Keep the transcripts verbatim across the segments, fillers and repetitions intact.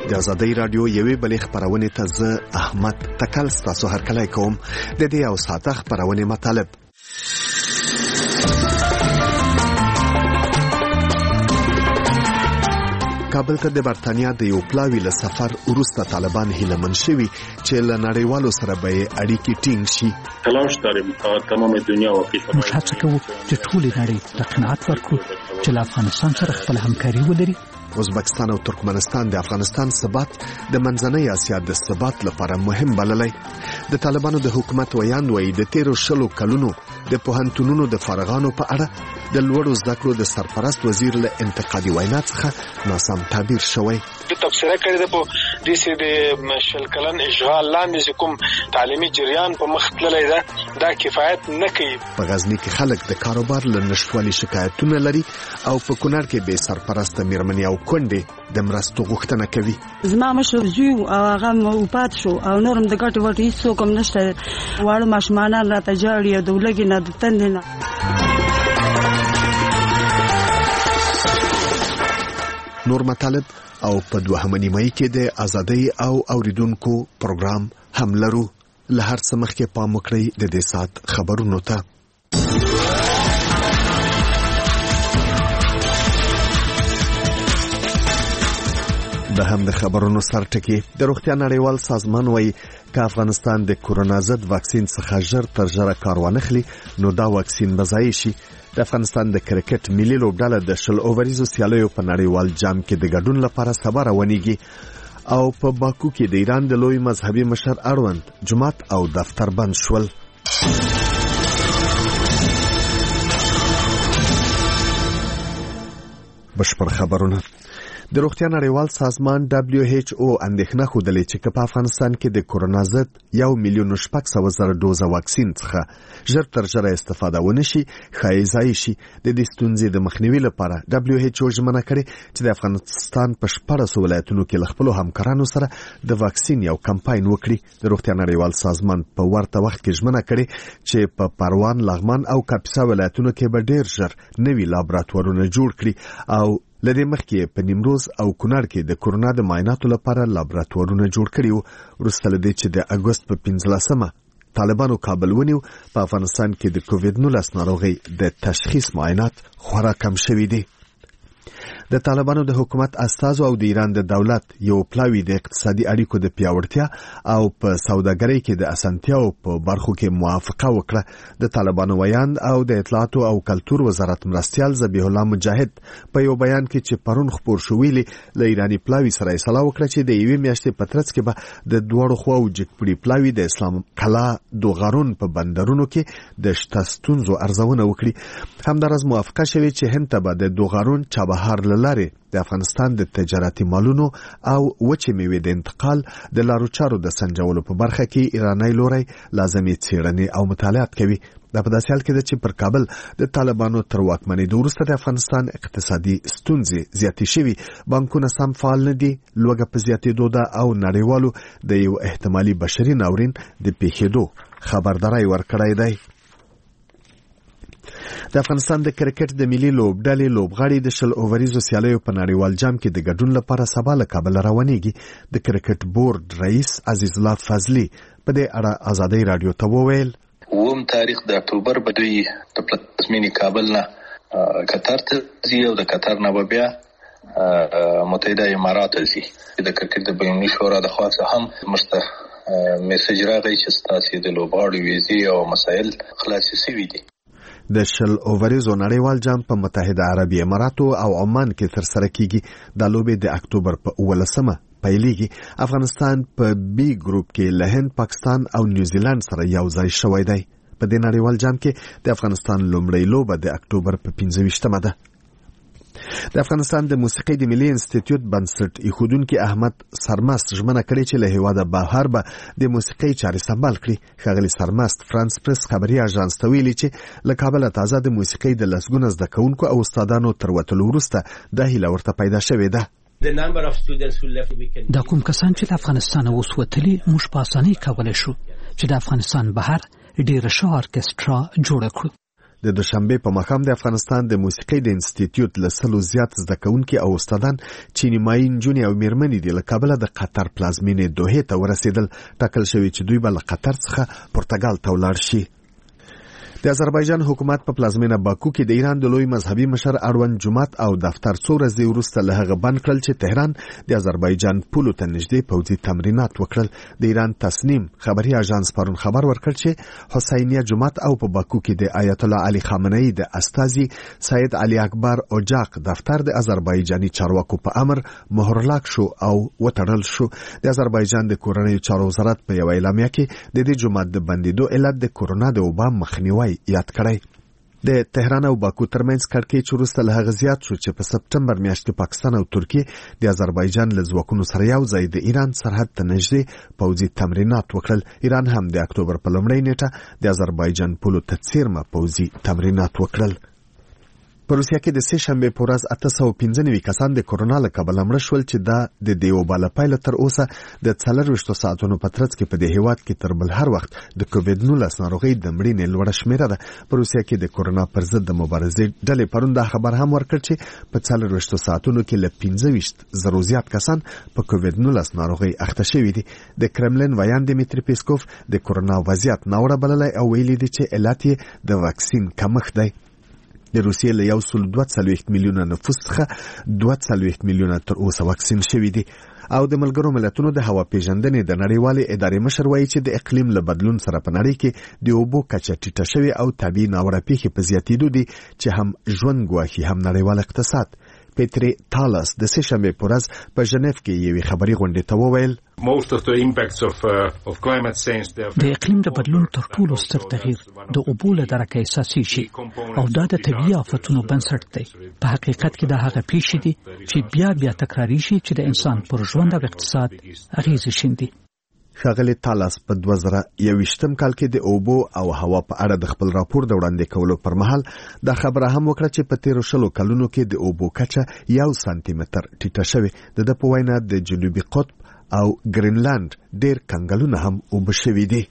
د ازادۍ رادیو یوې بلې خبرونه ته زه احمد تکل ستاسو هرکلی کوم. د دې او ساعته خبرونه مطالب. کابل ته د برتانیا د یو پلاوي له سفر وروسته طالبان هیلهمن شوي چې له نړیوالو سره به اړیکې ټینګ شي. تلاش داریم تا تمام دنیا واقعي موږ هڅه کوو چې ټولې نړۍ ته قناعت ورکړو چې له افغانستان سره خپل همکاري ولري. ازبکستان او ترکمنستان د افغانستان ثبات د منځنۍ اسیا د ثبات لپاره مهم بللی. د طالبانو د حکومت ویاند وایي د تیرو شلو کلونو د پوهنتونونو د فارغانو په اړه د لوړو زده کړو د سرپرست وزیر له انتقادي وینا څخه ناسم تعبیر شوی. د تبصره کړی د په دې سي د شل کلن اشغال لاندې کوم تعلیمي جریان په مخ تللی ده دا کفایت نه کوي. په غزنی کې خلک د کاروبار له نشټوالي شکایتونه لري او په کونړ کې به سرپرست میرمنې او کونډې د مرستو غوښتنه کوي. زما مشر زوی او هغه وفات شو او نورم د ګټو وټ هیڅ څوک هم نشته. واړه ماشومان راته جاړي او د ولګي نه د تندې نه. نور مطالب او په دوهمه نیمایي کې د ازادۍ او اوریدونکو پروګرام هم لرو. له هر څه مخکې پام وکړئ د دې ساعت خبرونو ته. د هم د خبرونو سرټکی د روغتیا نړیوال سازمان وایي که افغانستان د کورونا ضد واکسین څخه ژر تر ژره کار وانخلي نو دا واکسین به ضایع شي. د افغانستان د کرکټ ملي لوبډله د شل اووریزو سیالیو په نړیوال جام کې د ګډون لپاره سبا روانېږي او په باکو کې د ایران د لوی مذهبي مشر اړوند جماعت او دفتر بند شول. بشپړ خبرونه. د روغتیا نړیوال سازمان دبلیو ایچ او اندېښنه ښودلې چې په افغانستان کې د کورونا ضد یو میلیون شپږ سوه زره ډوزه واکسین څخه ژر تر ژره استفاده ونه شي ښایي ضایع شي. د دې ستونزې د مخنیوي لپاره دبلیو ایچ او ژمنه کړې چې د افغانستان په شپاړسو ولایتونو کې له خپلو همکارانو سره د واکسین یو کمپاین وکړي. د روغتیا نړیوال سازمان په ورته وخت کې ژمنه کړې چې په پروان، لغمان او کاپیسا ولایتونو کې به ډېر ژر نوي لابراتوارونه جوړ کړي او لدې مخکې په نیمروز او کونړ کې د کورونا د معایناتو لپاره لابراتوارونه جوړ کړي وو. وروسته لدې چې د اګوست په پنځلسمه طالبانو کابل ونیو په افغانستان کې د کووید نولس ناروغۍ د تشخیص معاینات خورا کم شوي دي. د طالبانو د حکومت استازو او د ایران د دولت یو پلاوی د اقتصادي اړیکو د پیاوړتیا او په سوداګرۍ کې د اسانتیاو په برخو کې موافقه وکړه. د طالبانو ویاند او د اطلاعاتو او کلتور وزارت مرستیال ذبیح الله مجاهد په یو بیان کې چې پرون خبر شو ویلي له ایرانی پلاوی سره اصلاح وکړه چې د یوې میاشتې په ترڅ کې به د دوړو خواو جګپړي پلاوی د اسلام کلا دوغارون په بندرونو کې د شته ستونزو ارزونه وکړي. همدارس موافقه شوې چې هند ته به د دوغارون چابهار لارې د افغانستان د تجارتي مالونو او وچې میوې د انتقال د لارو چارو د سنجولو په برخه کې ایرانی لوري لازمي څېړنې او مطالعات کوي. دا په داسې حال کې ده چې پر کابل د طالبانو تر واکمنۍ وروسته د افغانستان اقتصادي ستونزې زیاتې شوي، بانکونه سم فعال نه دي، لوږه په زیاتېدو ده او نړیوالو د یو احتمالي بشري ناورین د پیښېدو خبرداری ورکړی دی. د افغانستان د کرکټ د ملي لوبډلې لوبغاړي د شل اووریزو سیالیو په نړیوال جام کې د ګډون لپاره سبا له کابل روانېږي. د کرکټ بورډ رئیس عزیز الله فضلي په دې اړه ازادۍ رادیو ته وویل اووم تاریخ د اکتوبر به دوی د پلازمینې کابل نه قطر ته ځي او د قطر نه به بیا متحده امارات ته ځي. د کرکټ د بینالمللي شورا د خوا څخه هم موږ ته میسج راغی چې ستاسې د لوبغاړو ویزې او مسایل خلاصې شوي دي. د شل اووریزو نړیوال جام په متحده عربي اماراتو او عمان کې ترسره کیږي. د لوبې د اکتوبر په اوولسمه پیلېږي. افغانستان په بي ګروپ کې له هند، پاکستان او نیوزیلند سره یو ځای شوی دی. په دې نړیوال جام کې د افغانستان لومړی لوبه د اکتوبر په پنځه ویشتمه ده. د افغانستان د موسیقۍ د ملي انسټیټیوټ بنسټ ایښودونکي احمد سرمست ژمنه کړې چې له هېواده بهر به د موسیقۍ چارې سمبال کړي. ښاغلي سرمست فرانس پریس خبري اژانس ته ویلي چې له کابله تازه د موسیقۍ د لسګونه زده کوونکو او استادانو تر وتلو وروسته دا هیله ورته پیدا شوې ده. دا کوم کسان چې د افغانستان اوس وتلي موږ په اسانۍ کولی شو چې د افغانستان بهر ډېره ښه ارکسترا جوړه کړو. د دوشنبه په مخام د افغانستان د موسیقي د انسټیټیوټ له سلو زیات زده کوونکي او استادان چې نیمایي نجونې او میرمنې دي له کابل د قطر پلازمینې دوحې ته ورسېدل. ټاکل شوی چې دوی به له قطر څخه پرتګال ته ولاړ شي. د آذربایجان حکومت په پلازمینه باکو کې د ایران د لوی مذهبي مشر اړوند جماعت او دفتر څو ورځې وروسته له هغه بند کړل چې تهران د آذربایجان پولو ته نږدې پوځي تمرینات وکړل. د ایران تصنیم خبري اژانس پرون خبر ورکړ چې حسینیه جماعت او په باکو کې د آیت الله علي خامنه‌ای د استازي سید علي اکبر اوجاق دفتر د آذربایجاني چارواکو په امر مهرلاک شو او وتړل شو. د آذربایجان د کورنیو چارو وزارت په یو اعلامیه کې د دې جماعت د بندیدو علت د کورونا د وبا مخنیوي یاد کړی. د تهران او باکو ترمنځ کړکېچ وروسته له هغه زیات شو چې په سپټمبر میاشت کې پاکستان او ترکیه د آذربایجان له ځواکونو سره یو ځای د ایران سرحد ته نږدې پوځي تمرینات وکړل. ایران هم د اکتوبر په لومړۍ نیټه د آذربایجان پولو ته څیرمه پوځي تمرینات وکړل. په روسیه کې د سه شنبې په ورځ اته سوه پنځه نوي کسان د کورونا له کبله مړه شول چې دا د دې وبا له پیله تر اوسه د څلرویشتو ساعتونو په ترڅ کې په دې هیواد کې تر بل هر وخت د کووډ نولس ناروغۍ د مړینې لوړه شمېره ده. په روسیه کې د کورونا پر ضد د مبارزې ډلې پرون دا خبر هم ورکړ چې په څلرویشتو ساعتونو کې له پنځه ویشت زرو زیات کسان په کووډ نولس ناروغۍ اخته شوي دي. د کرملین ویان دمیتری پیسکوف د کورونا وضعیت ناوړه بللی او ویلي دي چې علت یې د واکسین کمښت دی. د روسیې له یو سل دوه څلوېښت میلیونه نفوس څخه دوه څلوېښت میلیونه تر اوسه واکسین شوي دي. او د ملګرو ملتونو د هوا پیژندنې د نړیوالې ادارې مشر وایي چې د اقلیم له بدلون سره په نړۍ کې د اوبو کچه ټیټه شوې او طبیعي ناوړه پیښې په زیاتېدو دي چې هم ژوند ګواښي هم نړیوال اقتصاد. پیتری تالس د سه شنبې په ورځ په ژنیف کې یوې خبري غونډې ته وویل د اقلیم د بدلون تر ټولو ستر تغییر د اوبو له درکه اساسي شي او دا د طبیعي آفتونو بنسټ دی. په حقیقت کې دا هغه پیښې دي چې بیا بیا تکراري شي چې د انسان پر ژوند او اقتصاد اغیزې شیندي. ښاغلي تالس په دوه زره یوویشتم کال کې د اوبو او هوا په اړه د خپل راپور د وړاندې کولو پر مهال دا خبره هم وکړه چې په تیرو شلو کلونو کې د اوبو کچه یو سانتي متر ټیټه شوې. د ده په وینا د جنوبي قطب او ګرینلند ډېر کنګلونه هم اوبه شوي دي.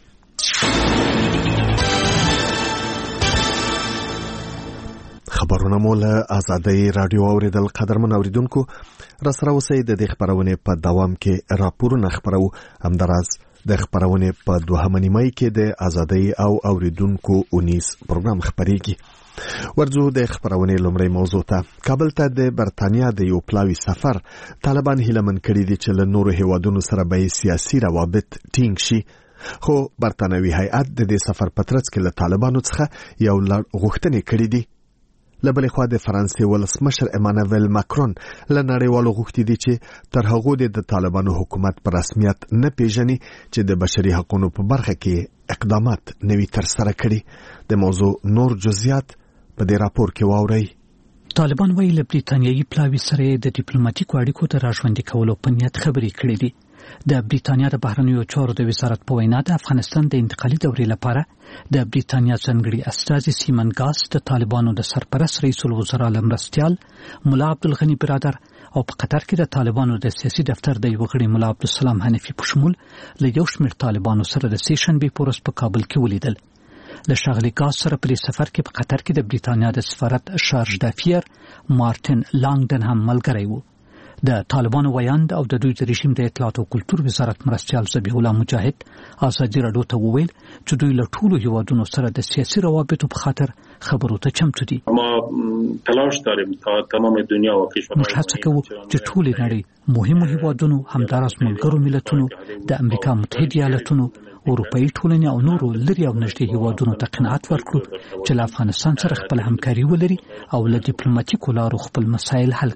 خبرونه مو له آزادۍ رادیو اوریدل. قدرمن اوریدونکو را سره اوسئ. د دې خبرونې په دوام کې راپورونه خپرو. همداراز د خبرونې په دوهمه نیمایي کې د آزادۍ او اوریدونکو اونیز پروګرام خپریږي. ورځو د خبرونې لومړی موضوع ته. کابل ته د برتانیا د یو پلاوي سفر طالبان هیلهمن کړي دي چې له نورو هیوادونو سره به سیاسي روابط ټینګ شي. خو برتانوي هیئت د دې سفر په ترڅ کې له طالبانو څخه یو لړ غوښتنې کړي دي. له بلې خوا د فرانسې ولسمشر امانویل ماکرون له نړیوالو غوښتي دي چې تر هغو د طالبانو حکومت په رسمیت نه پیژني چې د بشري حقوقو په برخه کې اقدامات نوي ترسره کړي. د موضوع نور جزئیات په دې راپور کې واورئ. طالبان وایي له بریتانیایي پلاوي سره د ډیپلوماټیکو اړیکو د راژوندي کولو په نیت خبرې کړې دي. د بریتانیا د بهرنیو چارو د وزارت په وینا د افغانستان د انتقالي دورې لپاره د بریتانیا ځانګړي استازي سیمن ګاس د طالبانو د سرپرست رئیس الوزرا لمرستیال مولا عبدالغنی برادر او په قطر کې د طالبانو د سیاسي دفتر د یو غړي مولا عبدالسلام حنفي په شمول له یو شمېر طالبانو سره د سه شنبې په ورځ په کابل کې ولیدل. له ښاغلي ګاس سره په سفر کې په قطر کې د بریتانیا د سفارت شارج دافیر مارټن لانګډن هم ملګری و. د طالبانو ویاند او د دوی د رژیم د اطلاعات او کلتور وزارت مرستیال ذبیح الله مجاهد ازادي راډیو ته وویل چې دوی له ټولو هیوادونو سره د سیاسي روابطو په خاطر خبرو ته چمتو دي. ما تلاش داریم تا تمام دنیا و کشورهای موږ هڅه کوو چې ټولې نړۍ مهمو هیوادونو همداراز ملګرو ملتونو د امریکا متحده ایالاتونو اروپایي ټولنې او نورو لري او نږدې هیوادونو ته قناعت ورکړو چې له افغانستان سره خپل همکاري ولري او له ډیپلوماټیکو لارو خپل مسایل حل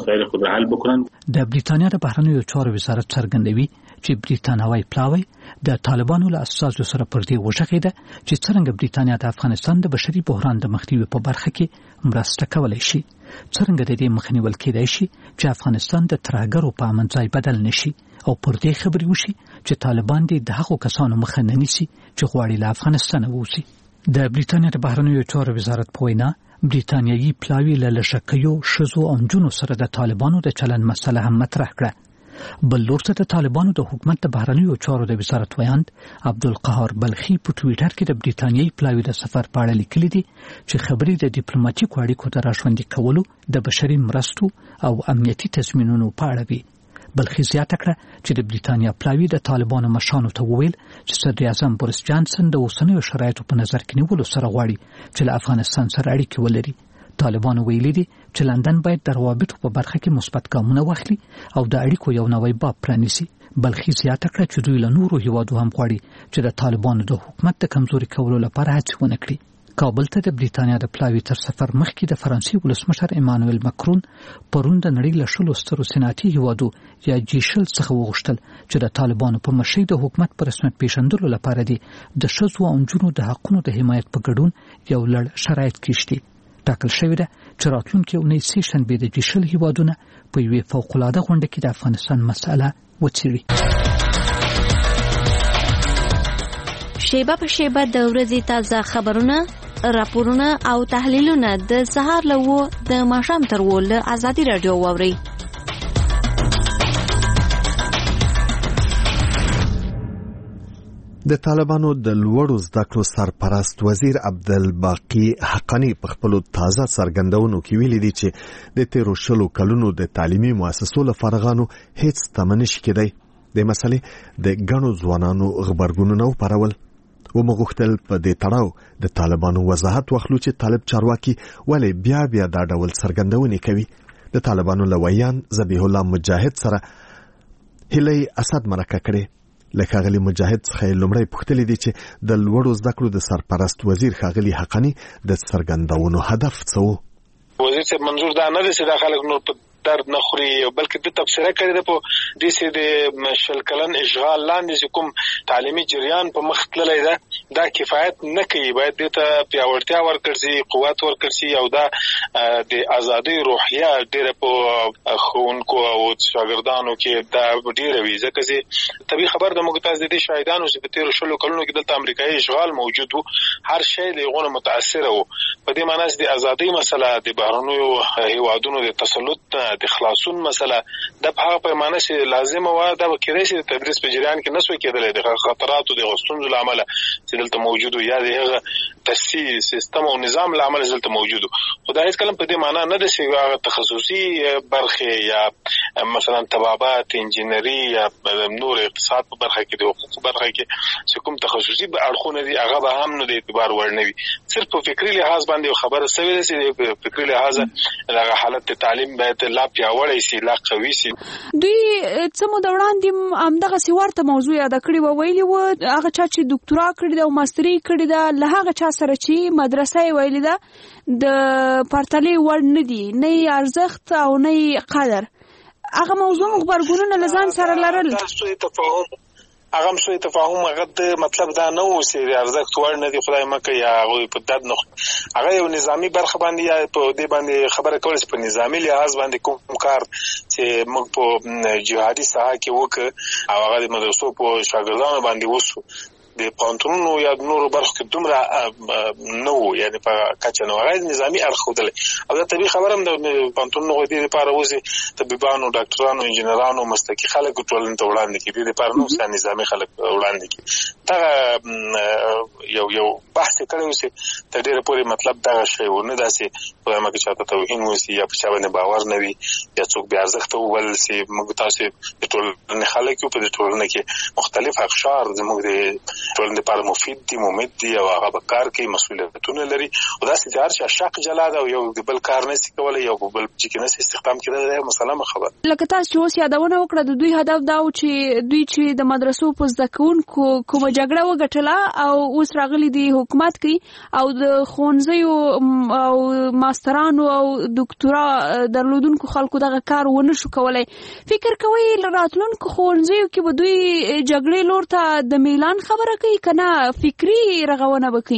کړي. د بریتانیا د بهرنیو چارو وزارت څرګندوي چې بریتانوي پلاوی د طالبانو له اساسو سره پر دې وژغېده چې څنګه بریتانیا د افغانستان د بشري بحران د مخنیوي په برخه کې مرسته کولای شي. څنګه د دې مخنیول کېدای شي چې افغانستان د ترهګرو په امن ځای بدل نشي او پر دې خبرې وشي چې طالبان دې د هغو کسانو مخه نه نیسي چې غواړي له افغانستان ووځي. د بریتانیا د بهرنیو چارو وزارت په وینا بریتانیایي پلاوی له لږکیو ښځو او نجونو سره د طالبانو د چلند مسله هم مطرح کړه. بل لور ته د طالبانو د حکومت د بهرنیو چارو د وزارت ویاند عبدالقهار بلخي په ټویټر کې د بریټانیې پلاوي د سفر په اړه لیکلي دي چې خبرې د ډیپلوماټیکو اړیکو د راژوندي کولو د بشري مرستو او امنیتي تضمینونو په اړه وي. بلخي زیاته کړه چې د بریټانیا پلاوي د طالبانو مشرانو ته وویل چې صدر اعظم بوریس جانسن د اوسنیو شرایطو په نظر کې نیولو سره غواړي چې له افغانستان سره اړیکې ولري. طالبانو ویلي دي چې لندن باید د روابطو په برخه کې مثبت ګامونه واخلي او د اړیکو یو نوی باب پرانیسي. بلخي زیاته کړه چې دوی له نورو هیوادو هم غواړي چې د طالبانو د حکومت د کمزوري کولو لپاره هڅې ونه کړي. کابل ته د بریټانیا د پلاوي تر سفر مخکې د فرانسې ولسمشر ایمانوئل مکرون پرون د نړۍ له شلو سترو صنعتي هیوادو یا جی شل څخه وغوښتل چې د طالبانو په مشرۍ د حکومت په رسمیت پیژندلو لپاره دي د ښځو او نجونو د حقونو د حمایت په ګډون یو لړ شرایط کېږدي. ټاکل شوې ده چې راتلونکې اونۍ سې شنبې د جی شل هیوادونه په یوې فوق‌العاده غونډه کې د افغانستان مسأله وڅېړي. شیبه په شیبه د ورځې تازه خبرونه، راپورونه او تحلیلونه د سهار له وو د ماښام تر وو له ازادي رادیو واورئ. د طالبانو د لوړو زده کړو سرپرست وزیر عبدالباقی حقانی په خپل تازه څرګندونو کې ویلي دي چې د تیرو شلو کلونو د تعلیمي مؤسسو له فارغانو هیڅ تمنش کېدی. د مسلې د ګڼو ځوانانو خبرګونونه وپارول. ومغوښتل په دې تړاو د طالبانو وضاحت واخلو چې طالب چارواکي ولې بیا بیا دا ډول څرګندونې کوي. د طالبانو لویان ذبیح الله مجاهد سره هیلي اسد مرکه کړي. لکه غلی مجاهد څخه لومړی پوښتلې دي چې د لوړو زده کړو د سرپرست وزیر خاغلی حقانی د څرګندونو هدف څه و. وزیر صاحب منظور دا نه دي چې دا خلک نور په درد نه خوري بلکې د تبصره کړی ده په دې چې د شل کلن اشغال لاندې چې کوم تعلیمي جریان په مخ تللی ده دا کفایت نه کوي. باید دې ته پیاوړتیا ورکړي، قوت ورکړي او دا د ازادۍ روحیه ډېره په ښوونکو او شاګردانو کې دا ډېره وي. ځکه چې طبیعي خبر د موږ تاسو د دې شاهدانو چې په تېرو شلو کلونو کې دلته امریکایي اشغال موجود و، هر شی د هغو نه متاثره و. په دې معنی چې د ازادۍ مسله، د بهرنیو هیوادونو د تسلط، د خلاصون مسله د په هغه پیمانه چې لازمه و دا به کېدای شي د تدریس په جریان کې نسو کېدلی د خطراتو د غوښتنو له امله چې دلته موجود یا د هغه تاسیس سیستم او نظام له امله دلته موجود. خو دا هیڅ کله په دې معنی نه ده چې هغه تخصصي برخې یا مثلا طبابت، انجینري یا نور اقتصاد په برخه کې د حقوق برخه کې چې کوم تخصصي اړخونه دي هغه به هم نه د اعتبار وړ نه وي. صرف په فکري لحاظ باندې خبره سوي ده چې په فکري لحاظ هغه حالت تعلیم باید لا پیاوړی سي، لا قوي سي. دوی څه مو د وړاندې همدغه سیورته موضوع یاد کړی و، ویلي و هغه چا چې ډاکټرا کړی ده او ماستري کړی ده له هغه چا سره چې مدرسه یې ویلي ده د پرتلې وړ نه دي، نه ارزښت او نه قدر. هغه موضوع خبرګونونه له ځان سره لرل. هغه هم سوی تفاهم هغه د مطلب دا نه و چې د ارزښت وړ نه دي، خدای مکه یا هغوی په درد نه هغه یو نظامي برخه باندې یا په دې باندې خبره کول چې په نظامي لحاظ باندې کوم کار چې موږ په جهادي ساحه کې وکړو او هغه د مدرسو په شاګردانو باندې وسو د پانتونونو یا نورو برخو کې دومره نه وو، یعنی په کچه نه هغه نظامي اړخ ودل او دا طبيعي خبره هم د پانتونونو غوډې لپاره وځي طبيبانو، ډاکټرانو، انجنیرانو، مسلکي خلک ټولنې ته وړاندې کړي، د لپاره نو څه نظامي خلک وړاندې کړي. دا یو یو بحث کړو چې د ډېر پورې مطلب دا شی و نه داسې په مکه چاته توهین وسی یا په چا باندې باور نه وي یا څوک بیا ارزښت ول چې موږ تاسو د ټولنې خلک په د ټولنې کې مختلف اقشار زموږ د ټولنې لپاره مفید دي، ممید دي او هغه به کار کوي، مسؤلیتونه لري او داسې چې هر چا شق جلا ده او یو د بل کار نشي کولی، یو بل چې نه استخدام کړي دا مسله خبره. لکه تاسو چې اوس یادونه وکړه د دوی هدف دا و چې دوی چې د مدرسو په زده کوونکو کومه جګړه وګټله او اوس راغلي دي حکومت کوي او د ښوونځیو او ماسترانو او ډاکټرا درلودونکو خلکو دغه کار ونه شو کولای. فکر کوي راتلونکو ښوونځیو کې به دوی جګړې لور ته د میلان خبره کوي کنه فکری رغونه وکړي؟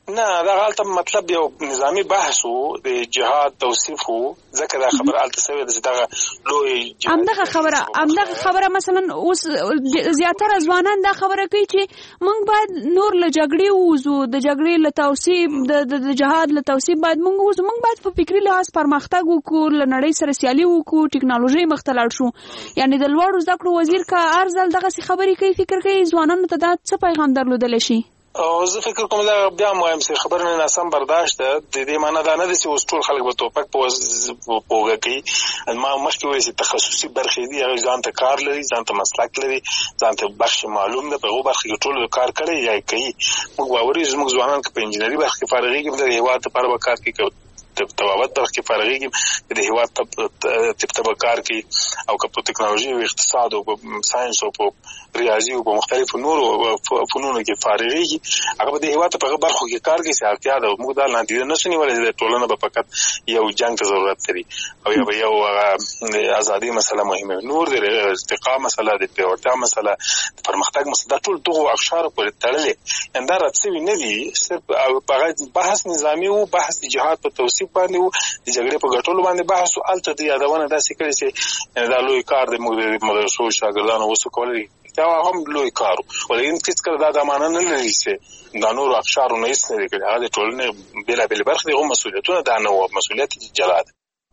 نه دا حالت مطلب یو نظامی بحث وو د جهاد توصیف وو ځکه دا خبره الته سوي د دغه لوی امدغه خبره امدغه خبره مثلا اوس زیاتره ځوانان دا خبره کوي چې موږ باید نور له جګړې ووزو د جګړې له توصیف د د جهاد له توصیف باید موږ ووزو موږ باید په فکری لحاظ پرمختګ وکړو له نړۍ سره سیالي وکړو ټکنالوژي مختلف شو یعنی د لوړو زده کړو وزیر کا ارزل دغه خبرې کوي فکر کوي ځوانانو ته دا څه پیغام درلودل شي او زه فکر کوم دا بیا مهم څه خبر نه ناسم برداشت ده د دې معنی دا نه دي چې اوس ټول خلک به توپک په پوګه کوي ما مخکې وایي چې تخصصي برخې دي هغه ځان ته کار لري ځان ته مسلک لري ځان ته بخش معلوم ده په هغه برخه کې ټول کار کوي یا کوي موږ باوري زموږ ځوانان په انجنیري برخه کې فارغېږي د هیواد په اړه کار کوي د تبابت برخه کې فارغېږي د هیواد ته تبکار کوي او په ټکنالوژي او اقتصاد او ساينس او په ریاضي او په مختلفو نورو فنونو کې فارغېږي هغه د هیواد په برخه کې کار کوي چې اړتیا ده موږ دا لاندې نه شنو ولې د ټولنه په فقط یو جنگ ته ضرورت لري او یو یو ازادي مسله مهمه نور د ارتقا مسله د پیوړتیا مسله د پرمختګ مسله ټول دغه افشار پورې تړلې انده راځي نه دي صرف په بحث نظامی او بحث جهاد په توصیف باندې وو د جګړې په ګټلو باندې بحث او الته د یادونه داسې کړی چې دا لوی کار د موږ مدرسو شاګردانو وسو کولای دا هم لوی کار ولې هیڅ کله دا د معنی نه لري چې دا نور افشار نه است نه کړي هغه ټولنه بلا بل برخه د مسؤلیتونه دا نه و مسؤلیت جلاد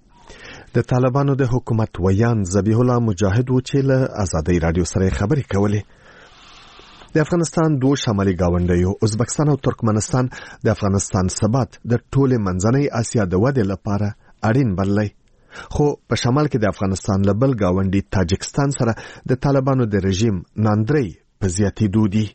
د طالبانو د حکومت ویان ذبیح الله مجاهد و چې له آزادۍ رادیو سره خبرې کولې د افغانستان دوه شمالي گاونډیو ازبکستان او ترکمنستان د افغانستان ثبات د ټوله منځنۍ اسیا د ودې لپاره اړین بللی خو په شمال کې د افغانستان له بل گاونډي تاجکستان سره د طالبانو د رژیم ناندري په زیاتېدو دي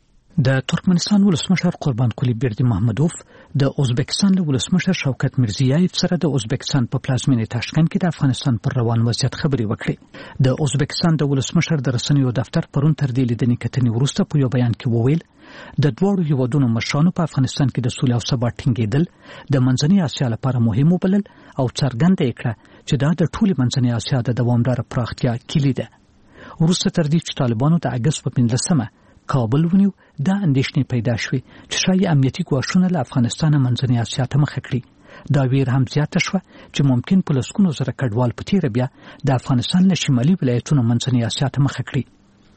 د ترکمنستان ولسمشر قربان قلی برد محمدوف د ازبکستان له ولسمشر شوکت میرزیایف سره د ازبکستان په پلازمینه تاشکند کې د افغانستان پر روان وضعیت خبرې وکړې د ازبکستان د ولسمشر د رسنیو دفتر پرون تر دې لیدنې کتنې وروسته په یو بیان کې وویل د دوړو هیوادونو مشرانو په افغانستان کې د سولې او ثبات ټینګېدل د منځنۍ اسیا لپاره مهم وبلل او څرګنده یې کړه چې دا د ټولې منځنۍ اسیا د دوامدار پراختیا کلی ده وروسته تر دې چې طالبانو د اګست په پنځلسمه کابل ونیو دا اندېښنې پیدا شوې چې شایي امنیتي ګواښونه له افغانستان منځنۍ اسیا ته مخه کړي دا ویر هم زیاته شوه چې ممکن په لسګونو زره کډوال په تیره بیا د افغانستان له شمالي ولایتونو منځنۍ اسیا ته مخه کړي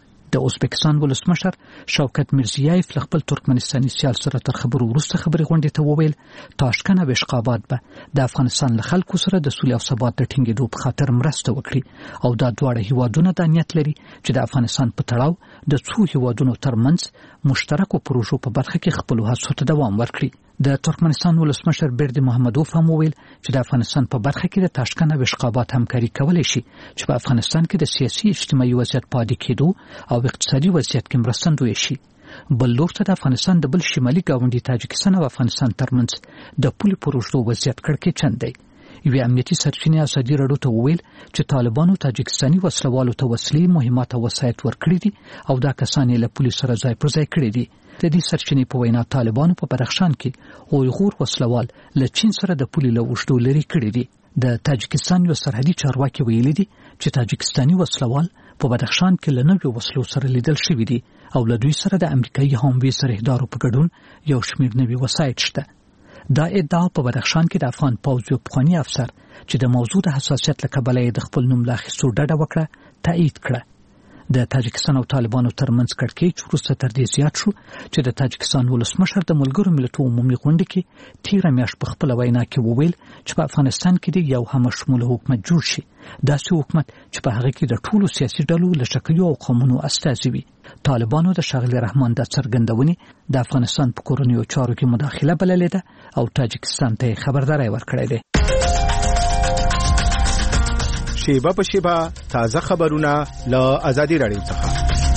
د ازبکستان ولسمشر شوکت میرزیایف له خپل ترکمنستاني سیال سره تر خبرو وروسته خبرې غونډې ته وویل تاشکند او اشخاباد به د افغانستان له خلکو سره د سولې او ثبات د ټینګېدو په خاطر مرسته وکړي او دا دواړه هیوادونه د نیت لري چې د افغانستان په تړاو د څو هیوادونو ترمنځ مشترکو پروژو په برخه کې خپل هڅو ته دوام ورکړي د ترکمنستان ولسمشر برد محمدوف هم وویل چې د افغانستان په برخه کې د تاشکند او اشخاباد همکاري کولای شي چې په افغانستان کې د سیاسي اجتماعي وضعیت پاتې کېدو او اقتصادي وضعیت کې مرستندوی شي بل لور ته د افغانستان د بل شمالي ګاونډي تاجکستان او افغانستان ترمنځ د پولي پروژو وضعیت کړکېچن دی یوې امنیتي سرچینې ازادي راډیو ته وویل چې طالبانو تاجکستاني وسلوالو ته وسلې مهمات او وسایط ورکړي دي او دا کسان یې له پولي سره ځای پر ځای کړي دي د دې سرچینې په وینا طالبانو په بدخشان کې اویغور وسلوال له چین سره د پولي له اوږدو لرې کړي دي د تاجکستان یو سرحدي چارواکي ویلي دي چې تاجکستاني وسلوال په بدخشان کې له نویو وسلو سره لیدل شوي دي او له دوی سره د امریکایي هاموي سرحدارو په ګډون یو شمېر نوي وسایط شته دا ادعا په بدخشان کې د افغان پوځ یو پخوانی افسر چې د موضوع د حساسیت له کبله د خپل نوم لا اخیستو ډډه وکړه تایید کړه د تاجکستان او طالبانو ترمنځ کړکېچ وروسته تر دې زیات شو چې د تاجکستان ولسمشر د ملګرو ملتونو عمومي غونډه کې تیره میاشت په خپل وینا کې وویل چې په افغانستان کې د یو همشموله حکومت جوړ شي داسې حکومت چې په هغه کې د ټولو سیاسي ډلو له شکلو او قومونو استازي وي طالبانو د ښاغلي رحمان د څرګندونې د افغانستان په کورنیو چارو کې مداخله بللې ده او تاجکستان ته خبرداري ورکړې ده شیبه په شیبه تازه خبرونه له آزادي رادیو څخه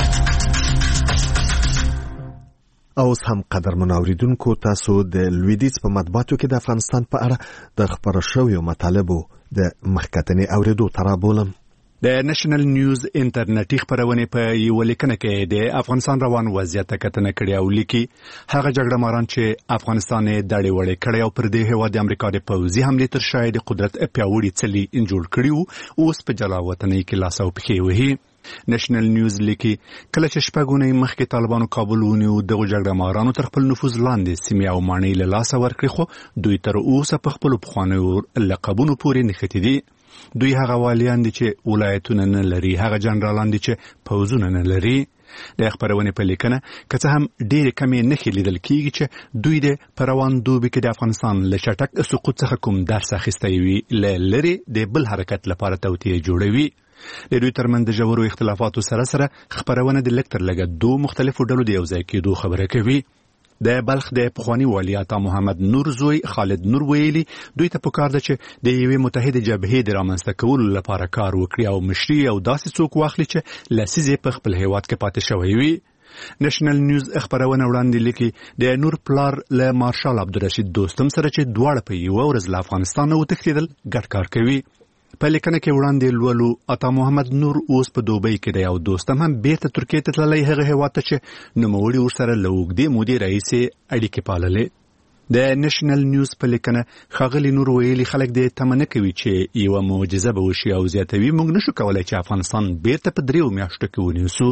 اوس هم قدر منوریدونکو تاسو د لویدیز په مطبوعاتو کې د افغانستان په اړه د خبرو شویو مطالبو د مخکتنې اوریدو ترابولم د نېشنل نیوز انټرنیټي خبرونه په یو لیکنه کې د افغانستان روان وضعیت کتنه کړي او لیکي هغه جګړه ماران چې افغانستان دړې وړې کړي او پر دې هوا د امریکا د پوځي حمله تر شاید قدرت پیاوړي چلی انجوړ کړي او اوس په جلا وطنۍ کې لاس او پخې وهي نېشنل نیوز لیکي کله چې شپږونی مخکې طالبانو کابل ونیو دغه جګړه مارانو تر خپل نفوذ لاندې سیمې او ماڼۍ له لاسه ورکړي خو دوی تر اوسه په خپلو پخوانیو لقبونو پورې نښتي دي. دوی هغه والیان دي چې ولایتونه نه لري، هغه جنرالان دي چې پوځونه نه لري. د خبرونې په لیکنه که څه هم ډېرې کمې نښې لیدل کېږي چې دوی د په روان دوبي کې د افغانستان له چټک سقوط څخه کوم درس اخیستی وي له لرې د بل حرکت لپاره توطیه جوړوي. د دوی ترمنځ د ژورو اختلافاتو سره سره خبرونه د لږ تر لږه دوه مختلفو ډلو د یو ځای کېدو خبره کوي. د بلخ د پخواني والي عطا محمد نور زوی خالد نور ویلي دوی ته پکار ده چې د یوې متحده جبهې د رامنځته کولو لپاره کار وکړي او مشري او داسې څوک واخلي چې لسیزې په خپل هیواد کې پاتې شوی وي. نېشنل نیوز خبرونه وړاندې لیکي د نور پلار له مارشال عبدالرشید دوستم سره چې دواړه په یوه ورځ له افغانستان وتښتېدل ګډ کار کوي. په لیکنه کې وړاندې لولو عطا محمد نور اوس په دوبۍ کې دی او دوستم هم بیرته ترکیې ته تللی هغه هیواد ته چې نوموړي ورسره له اوږدې مودې راهیسې اړیکې پاللې. د نېشنل نیوز په لیکنه ښاغلي نور ویلي خلک دې تمه نه کوي چې یوه معجزه به وشي او زیاتوي موږ نشو کولی چې افغانستان بیرته په دریو میاشتو کې ونیسو.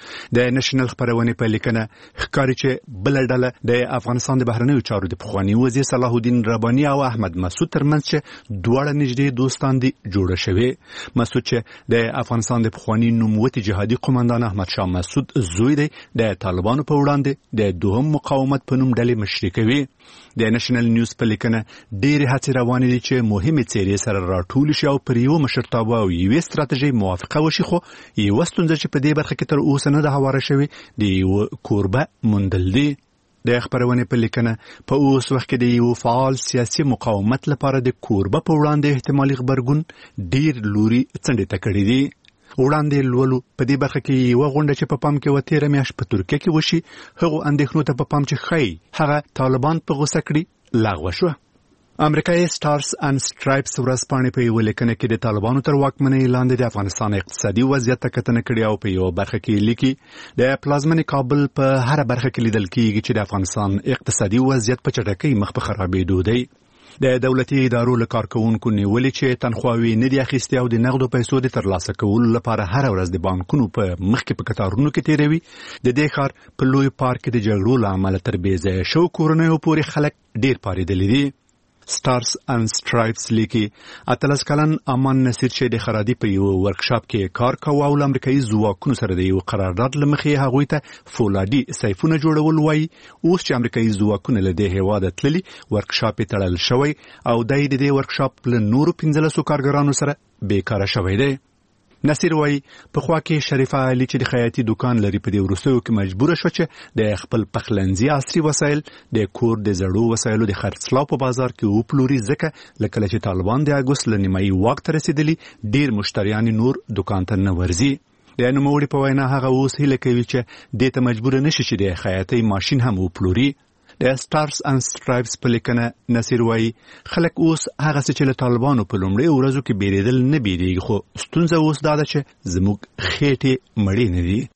د نېشنل خبرونې په لیکنه ښکاري چې بله ډله د افغانستان د بهرنیو چارو د پخواني وزیر صلاح الدین رباني او احمد مسعود ترمنځ چې دواړه نږدې دوستان دي جوړه شوې. مسعود چې د افغانستان د پخواني نوموتي جهادي قومندان احمد شاه مسعود زوی دی د طالبانو په وړاندې د دوهم مقاومت په نوم ډلې مشري کوي. د نېشنل نیوز په لیکنه ډېرې هڅې روانې دي چې مهمې څیرې سره راټولې شي او پر یوه مشرتابه او یوې ستراتیژۍ موافقه وشي خو یوه ستونزه چې په دې برخه کې تر اوسه نه ده هواره شوې د یوه کوربه موندل دي. د خبرونې په لیکنه په اوس وخت کې د یو فعال سیاسي مقاومت لپاره د کوربه په وړاندې احتمالي غبرګون ډېر لوري څنډې ته کړي دي. وړاندې لولو په دې برخه کې یوه غونډه چې په پام کې وه تېره میاشت په ترکیه کې وشي هغو اندېښنو ته په پام چې ښایي هغه طالبان په غوسه کړي لغوه شوه. امریکایي سټارز اند سټرایپس ورځپاڼې په یوه لیکنه کې د طالبانو تر واکمنۍ لاندې د افغانستان اقتصادي وضعیت ته کتنه کړې او په یوه برخه کې لیکي د پلازمنې کابل په هره برخه کې لیدل کېږي چې د افغانستان اقتصادي وضعیت په چټکۍ مخ په خرابېدو دی. د دولتي ادارو له کارکوونکو نیولې چې تنخواوې نه دي اخیستې او د نغدو پیسو د ترلاسه کولو لپاره هره ورځ د بانکونو په مخ کې په کتارونو کې تېروي. د دې ښار په لوی پارک کې د جګړو له امله تر بې ځایه شوو کورنیو پورې خلک ډېر پارېدلي دي. سټارز اند سټرایپس لیکي اتلس کلن امان نصیر چې د خرادي په یو ورکشاپ کې کار کاوه او امریکایي ځواکونو سره د یو قرارداد له مخې هغوی ته فولادي سیفونه جوړول وایي. اوس چې امریکایي ځواکونه له دې هیواده تللي ورکشاپ یې تړل شوی او دی د دې ورکشاپ له نورو پنځلسو کارګرانو سره بیکاره شوی دی. نصیر وایي پخوا کې شریفه علي چې د خیاطي دکان لري په دې وروستیو کې مجبوره شوه چې د خپل پخلنځي عصري وسایل د کور د زړو وسایلو د خرڅلاو په بازار کې وپلوري ځکه له کله چې طالبان د اګوست له نیمایي واک ته رسېدلي ډېر مشتریان نور دکان ته نه ورځي. د نوموړي په وینا هغه اوس هیله کوي چې دې ته مجبوره نشي چې د خیاطۍ ماشین هم وپلوري. د سټارز اند سټرایپس په لیکنه نصیر وایي خلک اوس هغه څه چې له طالبانو په لومړۍ ورځو کې بیرېدل نه بیریږي خو ستونزه اوس دا ده چې زموږ خېټې مړې نه دي.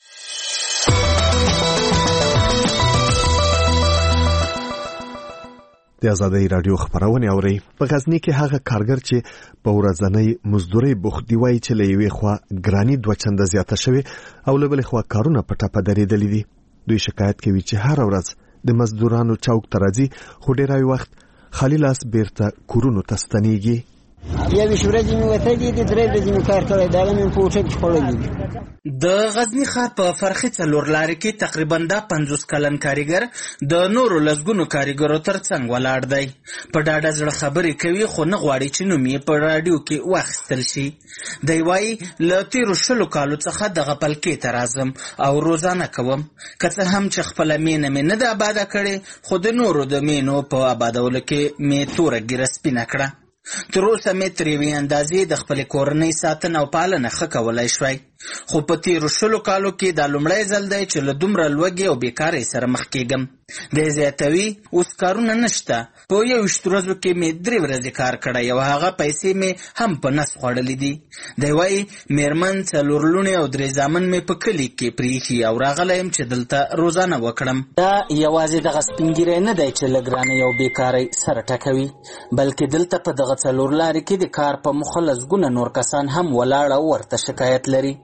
د ازادۍ راډیو خبرونه اوري. په غزنی کې هغه کارګر چې په ورځنۍ مزدوري بوخت دی وایي چې له یوې خوا ګرانی دوه چنده زیاته شوی او له بلې خوا کارونه په ټاپه درېدلي دي. دوی شکایت کوي چې هر ورځ د مزدورانو چوک ته راځي خو ډېری وخت خالي لاس بیرته کورونو ته ستنېږي. یوه ورځ مې وتلې دي درې ورځې مې کار کړی دا مې په اوټه کې خوړلې. د غزنی ښار په فرخي څلور لارې کې تقریبا دا پنځوس کلن کاریګر د نورو لسګونو کاریګرو ترڅنګ ولاړ دی. په ډاډه زړه خبرې کوي خو نه غواړي چې نوم یې په راډیو کې واخیستل شي. دی وایي له تېرو شلو کالو څخه دغه پلکې ته راځم او روزانه کوم. که څه هم چې خپله مینه مې نه ده آباده کړې خو د نورو د مینو په آبادولو کې مې توره ګیره سپینه کړه. تر اوسه مې تر یوې اندازې د خپلې کورنۍ ساتنه او پالنه ښه کولی شوی خو په تېرو شلو کالو کې دا لومړی ځل دی چې له دومره لوږې او بېکارۍ سره مخ کېږم. دی زیاتوي اوس کارونه نشته. په یوویشت ورځو کې مې درې ورځې کار کړی او هغه پیسې مې هم په نس خوړلې دي. دی وایي مېرمن څلور لوڼې او درې زامن مې په کلي کې پرېښي او راغلی یم چې دلته روزانه وکړم. دا یوازې دغه سپین ږیری نه دی چې له ګرانۍ او بېکارۍ سره ټکوي بلکې دلته په دغه څلور لارې کې د کار په موخه لسګونه نور کسان هم ولاړ او ورته شکایت لري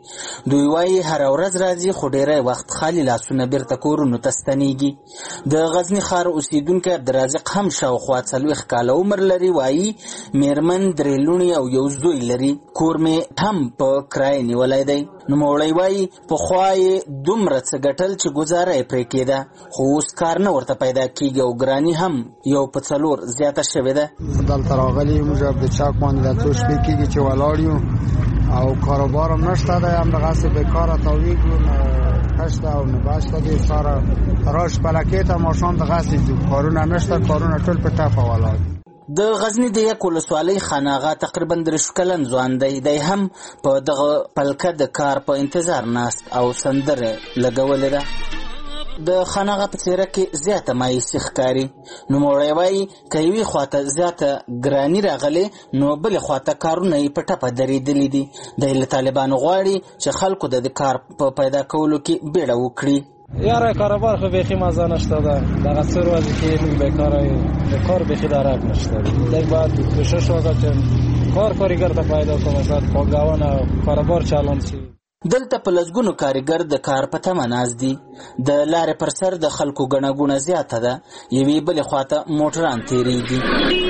دوی وايي هر ورځ راځي خو ډیری وخت خالي لاسونه بیرته کورونو ته ستنیږي. د غزنی ښار اوسیدونکی عبدالرازق هم شاوخوا څلوېښت کاله عمر لري. وايي میرمن درې لوڼې او یو زوی لري. کور مې هم په کرایه نیولی دی. نوموړی وايي پخوا یې دومره څه ګټل چې ګزاره یې پرې کېده، خو اوس کار نه ورته پیدا کېږي او ګراني هم یو په څلور زیاته شوې ده. دلته راغلي موږ د چاک باندې د څو شپې کېږي چې ولاړ یو او کاروبار هم نشته دی، همدغسې بېکاره تاویږو، نه کشته او نه بشته دی. ساره راش پلکې ته ماښام دغسې ځو، کارونه نشته، کارونه ټول په ټپه ولاړ. د غزنی د یک ولسوالۍ خان آغا تقریبا دېرش کلن ځوان دی. دی هم په دغه پلکه د کار په انتظار ناست او سندره لګولې ده. د خان آغا په څېره کې زیاته مایوسي ښکاري. نوموړی وایي که یوې خواته زیاته ګراني راغلې نو بلې خواته کارونه یې په ټپه درېدلي دي. دی له طالبانو غواړي چې خلکو د کار په پیدا کولو کې بیړه وکړي. یاره کاروبار خو بیخي مزه نشته ده، دغه څو ورځې کې موږ بیکاره یو، د کار بیخي درک نشته ده. دی باید کوشش وکړه چې کار کارګر ته پیدا کړو، شاید پانګونه کاروبار چالان شي. دلته په لسګونو کارګر د کار په تمه ناست دي. د لارې پر سر د خلکو ګڼه ګوڼه زیاته ده. یوې بلې خواته موټران تېرېږي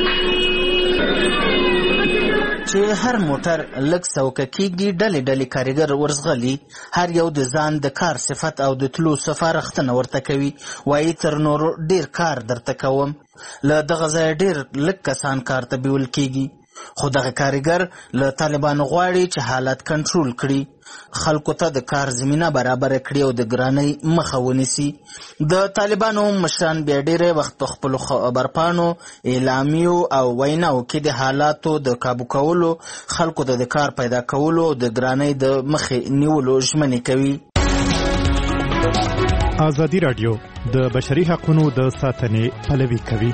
چې هر موټر لږ څوکه کېږي، ډلې ډلې کارګر ورزغلي. هر یو د ځان د کار صفت او د تلو سپارښتنه ورته کوي. وایي تر نورو ډېر کار درته کوم. له دغه ځایه ډېر لږ کسان کار ته بیول کېږي. خو دغه کارګر له طالبانو غواړي چې حالت کنټرول کړي، خلکو ته د کار زمینه برابره کړي او د ګرانۍ مخه ونیسي. د طالبانو مشران بیا ډېری وخت په خپلو خبرپاڼو، اعلامیو او ویناو کې د حالاتو د کابو کولو، خلکو ته د کار پیدا کولو او د ګرانۍ د مخې نیولو ژمنې کوي. ازادي راډیو د بشري حقوقو د ساتنې پلوي کوي.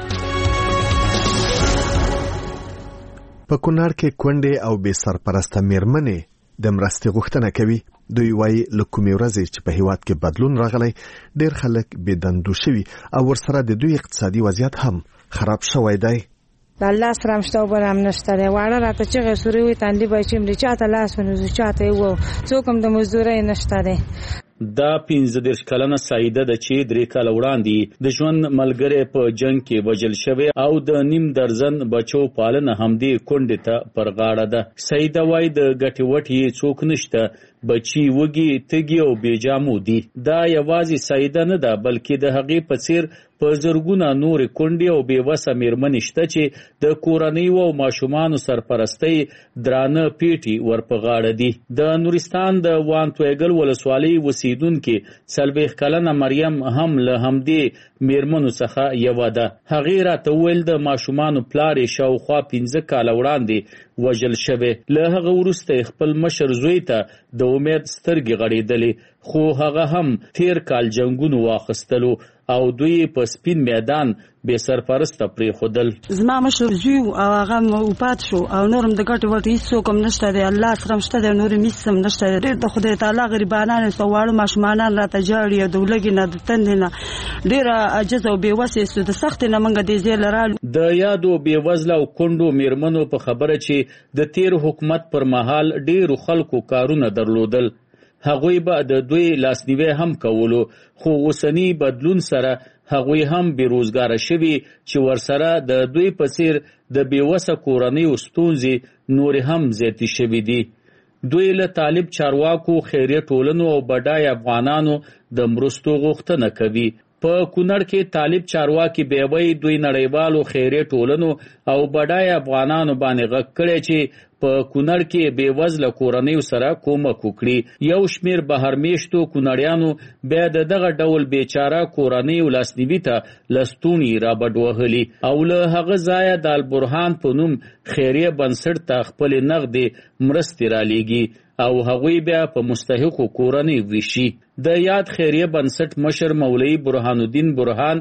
په کونړ کې کونډې او بې سرپرسته میرمنې د مرستې غوښتنه کوي. دوی وایي له کومې ورځې چې په هیواد کې بدلون راغلی ډېر خلک بې دندو شوي او ورسره د دوی اقتصادي وضعیت هم خراب شوی دی. د الله سره هم شته او بل هم نشته دی. واړه راته چغې سورې وایي تندي به چیم دی، چاته لاس ونیسو، چاته یې ووایو، څوک هم د مزدورۍ نشته دی. دا پنځه دېرش کلنه سعیده ده چې درې کاله وړاندې د ژوند ملګری په جنگ کې وژل شوی او د نیم درزن بچو پالنه همدې کونډې ته پر غاړه ده. سعیده وایي د ګټې وټې څوک نشته، بچي وږي تږي او بې جامو دي. دا یوازې سعیده نه ده بلکې د هغې په څیر په زرګونه نورې کونډې او بې وسه میرمنې شته چې د کورنیو او ماشومانو سرپرستۍ درانه پیټي ور په غاړه دي. د نورستان د وانتویګل ولسوالۍ اوسیدونکې څلوېښت کلنه مریم هم له همدې میرمنو څخه یوه ده. هغې راته وویل د ماشومانو پلار یې شاوخوا پنځه کاله وړاندې وژل شوی. له هغه وروسته خپل مشر زوی ته د امید سترګې غړېدلې، خو هغه هم تیر کال جنګونو واخیستلو او دوی په سپین میدان بې سرپرسته پرېښودل. زما مشر زوی او هغه وفات شو او نور هم د ګټې وټې هېڅوک هم نشته دی. الله سره هم شته دی، نور هم هېڅ هم نشته دی. ډېر د خدای تعالی غریبانان یو واړه ماشومانان راته ژاړي او د ولږې نه د تندې نه ډېره عاجزه او بې وسې سو. د سختې نه موږ دې ځای له رالو. د یادو بې وزله او کونډو میرمنو په خبره چې د تیر حکومت پر مهال ډېرو خلکو کارونه درلودل، هغوی به د دوی لاسنیوی هم کولو، خو اوسنی بدلون سره هغوی هم بیروزګاره شوي چې ورسره د دوی په څیر د بېوسه کورنیو ستونزې نورې هم زیاتې شوي دي. دوی له طالب چارواکو، خیریه ټولنو او بډای افغانانو د مرستو غوښتنه کوي. په کونړ کې طالب چارواکي بیوي دوی نړیوالو خیریه ټولنو او بډای افغانانو باندې غږ کړی چې په کونړ کې بېوزله کورنیو سره کومک وکړي. یو شمیر بهر میشتو کونړیانو بیا د دغه ډول بیچاره کورنیو لاسنیوي ته لستونی را بډ وهلي او له هغه ځایه د البرهان په نوم خیریه بنسټ ته خپلې نغدې مرستې رالیږي او هغوی بیا په مستحقو کورنۍ ویشي. د یاد خیریه بنسټ مشر مولوي برهان الدین برهان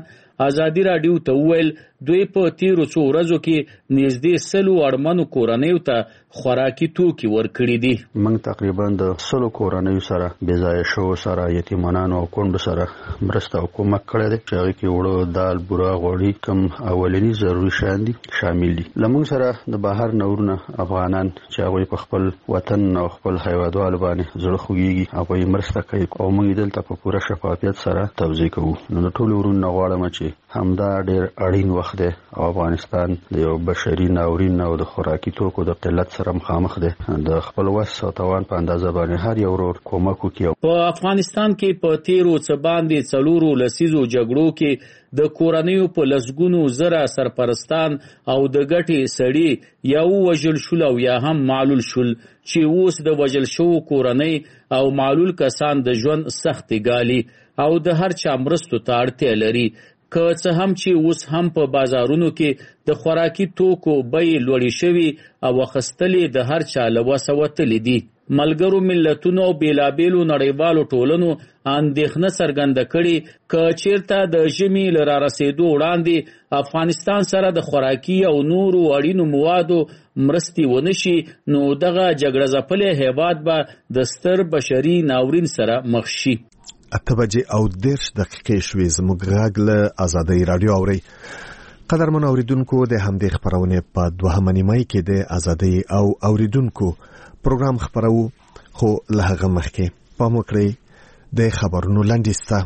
ازادي راډیو ته وویل دوی په تیرو څو ورځو کې نږدې سلو اړمنو کورنیو ته خوراکي توکي ورکړي دي. موږ تقریبا د سلو کورنیو سره بېځایه شوو سره یتیمانانو او کونډو سره مرسته او کومک کړی دی چې هغې کې اوړه، دال، بوره، غوړي کوم اولني ضروري شیان دي شامل دي. له موږ سره د بهر نه ورونه افغانان چې هغوی په خپل وطن او خپل هیوادوالو باندې زړه خوږېږي هغوی مرسته کوي او موږ دلته په پوره شفافیت سره توضیح کوو. نو د ټولو ورونو نه غواړم چې همدا ډېر اړین وخت دی او افغانستان د یو بشري ناورین او د خوراکي توکو د قلت سره مخامخ دی. د خپل وس او توان په اندازه باندې هر یو ورور کومک وکړي. په افغانستان کې په تیرو څه باندې څلورو لسیزو جګړو کې د کورنیو په لسګونو زره سرپرستان او د ګټې سړي یا وژل شول او یا هم معلول شول چې اوس د وژل شوو کورنۍ او معلول کسان د ژوند سختې ګالي او د هر چا مرستو ته اړتیا لري. که څه هم چې اوس هم په بازارونو کې د خوراکي توکو بیې لوړې شوي او اخیستلې د هر چا له وسه وتلې دي. ملګرو ملتونو او بیلابیلو نړیوالو ټولنو اندېښنه څرګنده کړې که چیرته د ژمي له رارسېدو وړاندې افغانستان سره د خوراکي او نورو اړینو موادو مرستې ونه شي نو دغه جګړه ځپلی هیواد به د ستر بشري ناورین سره مخ شي. اته بجې او دېرش دقیقې شوې. زموږ غږ له ازادۍ راډیو اورئ. قدرمن اوریدونکو د همدې خپرونې په دوهمه نیمایي کې د ازادۍ او اوریدونکو پروګرام خپرو خو له هغه مخکې پام وکړئ د خبرونو لنډیز ته.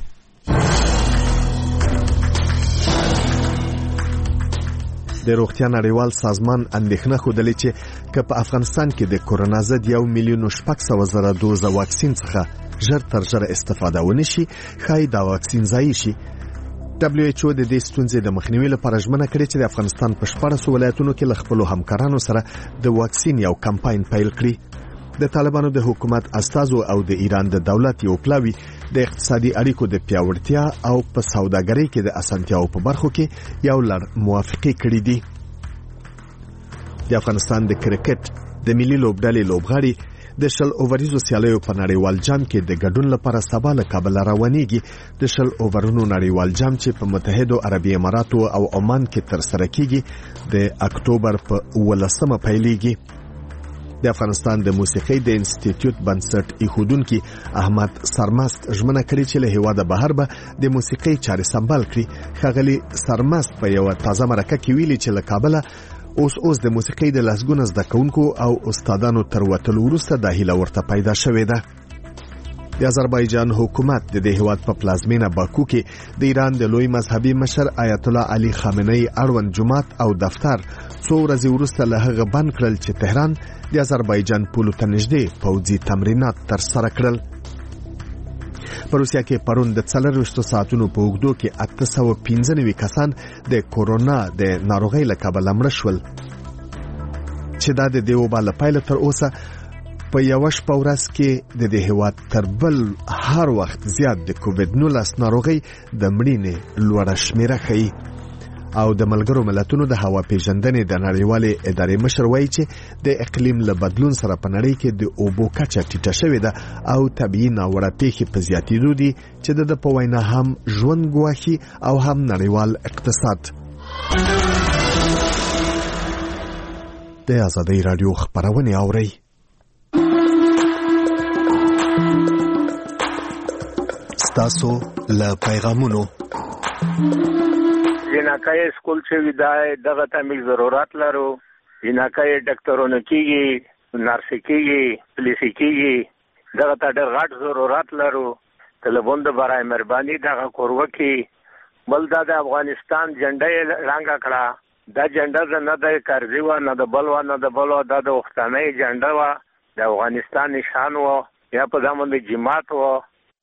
د روغتیا نړیوال سازمان اندېښنه ښودلې چې که په افغانستان کې د کورونا ضد یو میلیون شپږ سوه زره دوزه واکسین څخه ژر تر ژره استفاده ونه شي ښایي دا واکسین ضایع شي. دبلیو ایچ او د دې ستونزې د مخنیوي لپاره ژمنه کړې چې د افغانستان په شپاړسو ولایتونو کې له خپلو همکارانو سره د واکسین یو کمپاین پیل کړي. د طالبانو د حکومت استازو او د ایران د دولت یو پلاوی د اقتصادي اړیکو د پیاوړتیا او په سوداګرۍ کې د اسانتیاو په برخو کې یو لړ موافقې کړې دي. د افغانستان د کرکټ د ملي لوبډلې لوبغاړي د شل اووریزو سیالیو په نړیوال جام کې د ګډون لپاره سبا له کابل روانېږي. د شل اوورونو نړیوال جام چې په متحده عربي اماراتو او عمان کې ترسره کیږي د اکتوبر په ولسمه پیلېږي. د افغانستان د موسیقۍ د انسټیټیوټ بنسټ ایښودونکي احمد سرمست ژمنه کړې چې له هېواده بهر به د موسیقۍ چارې سمبال کړي. ښاغلي سرمست په یوه تازه مرکه کې ویلي چې له کابله اوس اوس د موسیقۍ د لسګونه زده کوونکو او استادانو تر وتلو وروسته دا هیله ورته پیدا شوې ده. د آذربایجان حکومت د دې هیواد په پلازمینه باکو کې د ایران د لوی مذهبي مشر آیت الله علي خامنه‌ای اړوند جومات او دفتر څو ورځې وروسته له هغه بند کړل چې تهران د آذربایجان پولو ته نږدې پوځي تمرینات ترسره کړل. په روسیا کې پرون د څلرویشتو ساعتونو په اوږدو کې اته سوه پنځه نوي کسان د کورونا د ناروغۍ له کبله مړه شول چې دا د دې وبا له پیله تر اوسه په یوه شپه ورځ کې د دې هېواد تر بل هر وخت زیات د کووډ نولس ناروغۍ د مړینې لوړه شمېره ښیي. او د ملګرو ملتونو د هوا پیژندنې د نړیوالې ادارې مشر وایي چې د اقلیم له بدلون سره په نړۍ کې د اوبو کچه ټیټه شوې ده او طبیعي ناوړه پیښې په زیاتېدو دي چې د ده په وینا هم ژوند ګواښي او هم نړیوال اقتصاد. د ازادۍ راډیو خپرونې اورئ. ستاسو له پیغامونو جنکای سکول چې ودای دغه تمیل ضرورت لرو. جنکای ډاکټرونه کیږي، نرس کیږي، پولیس کیږي، دغه ته ډېر غټ ضرورت لرو. طلبون د برای مهرباني دغه کورو کې بل دا د افغانستان جنډه رنګ کړه. دا جنډه نه د کرزي و نه د بل و نه د بل و دا د وختانه جنډه و د افغانستان نشان و یا په دامن د جماعت و.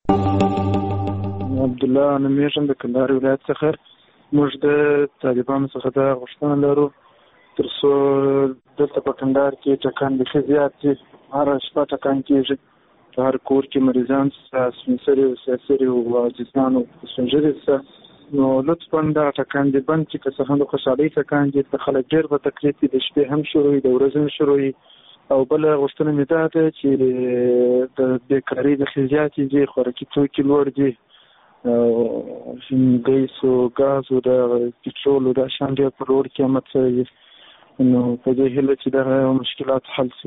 عبد الله نمیشم د کندهار ولایت څخه. موږ د طالبانو څخه دا غوښتنه لرو تر څو دلته په کندهار کې ټکان بیخي زیات دي. هره شپه ټکان کېږي. په هر کور کې مریضان شته، سپین سرې او سیاسرې او عاجزان او سپین ږیري شته. نو لطفا دغه ټکان دې بند کړي. که څه هم د خوشحالۍ ټکان دي، د خلک ډېر په تکلیف دي، د شپې هم شروع وي، د ورځې هم شروع وي. او بله غوښتنه مې دا ده چې د بېکارۍ بیخي زیاتې دي، خوراکي توکي لوړ دي ګیس او ګاز او د پټرول او د شان ډېر په لوړ قیمت سره دي. نو په دې هیله چې دغه مشکلات حل شي.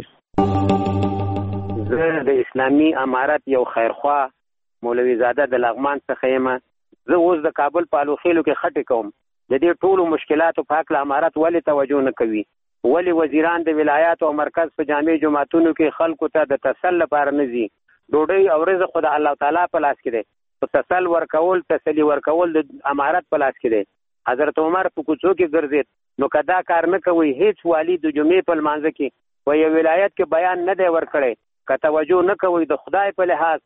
زه د اسلامي امارت یو خیرخوا مولوي زاده د لغمان څخه یم. زه اوس د کابل په الوخیلو کې خټې کوم. د دې ټولو مشکلاتو په هکله امارت ولې توجه نه کوي؟ ولې وزیران د ولایات او مرکز په جامع جماعتونو کې خلکو ته د تسل لپاره نه ځي؟ ډوډۍ او رزق خو د الله تعالی په لاس کې دی. په تسل ورکول تسلی ورکول د امارت په لاس کې دی. حضرت عمر په کوڅو کې ګرځید، نو که دا کار نه کوي هیڅ والی د جمعې په لمانځه کې په یو ولایت کې بیان نه دی ورکړی، که توجه نه کوي د خدای په لحاظ.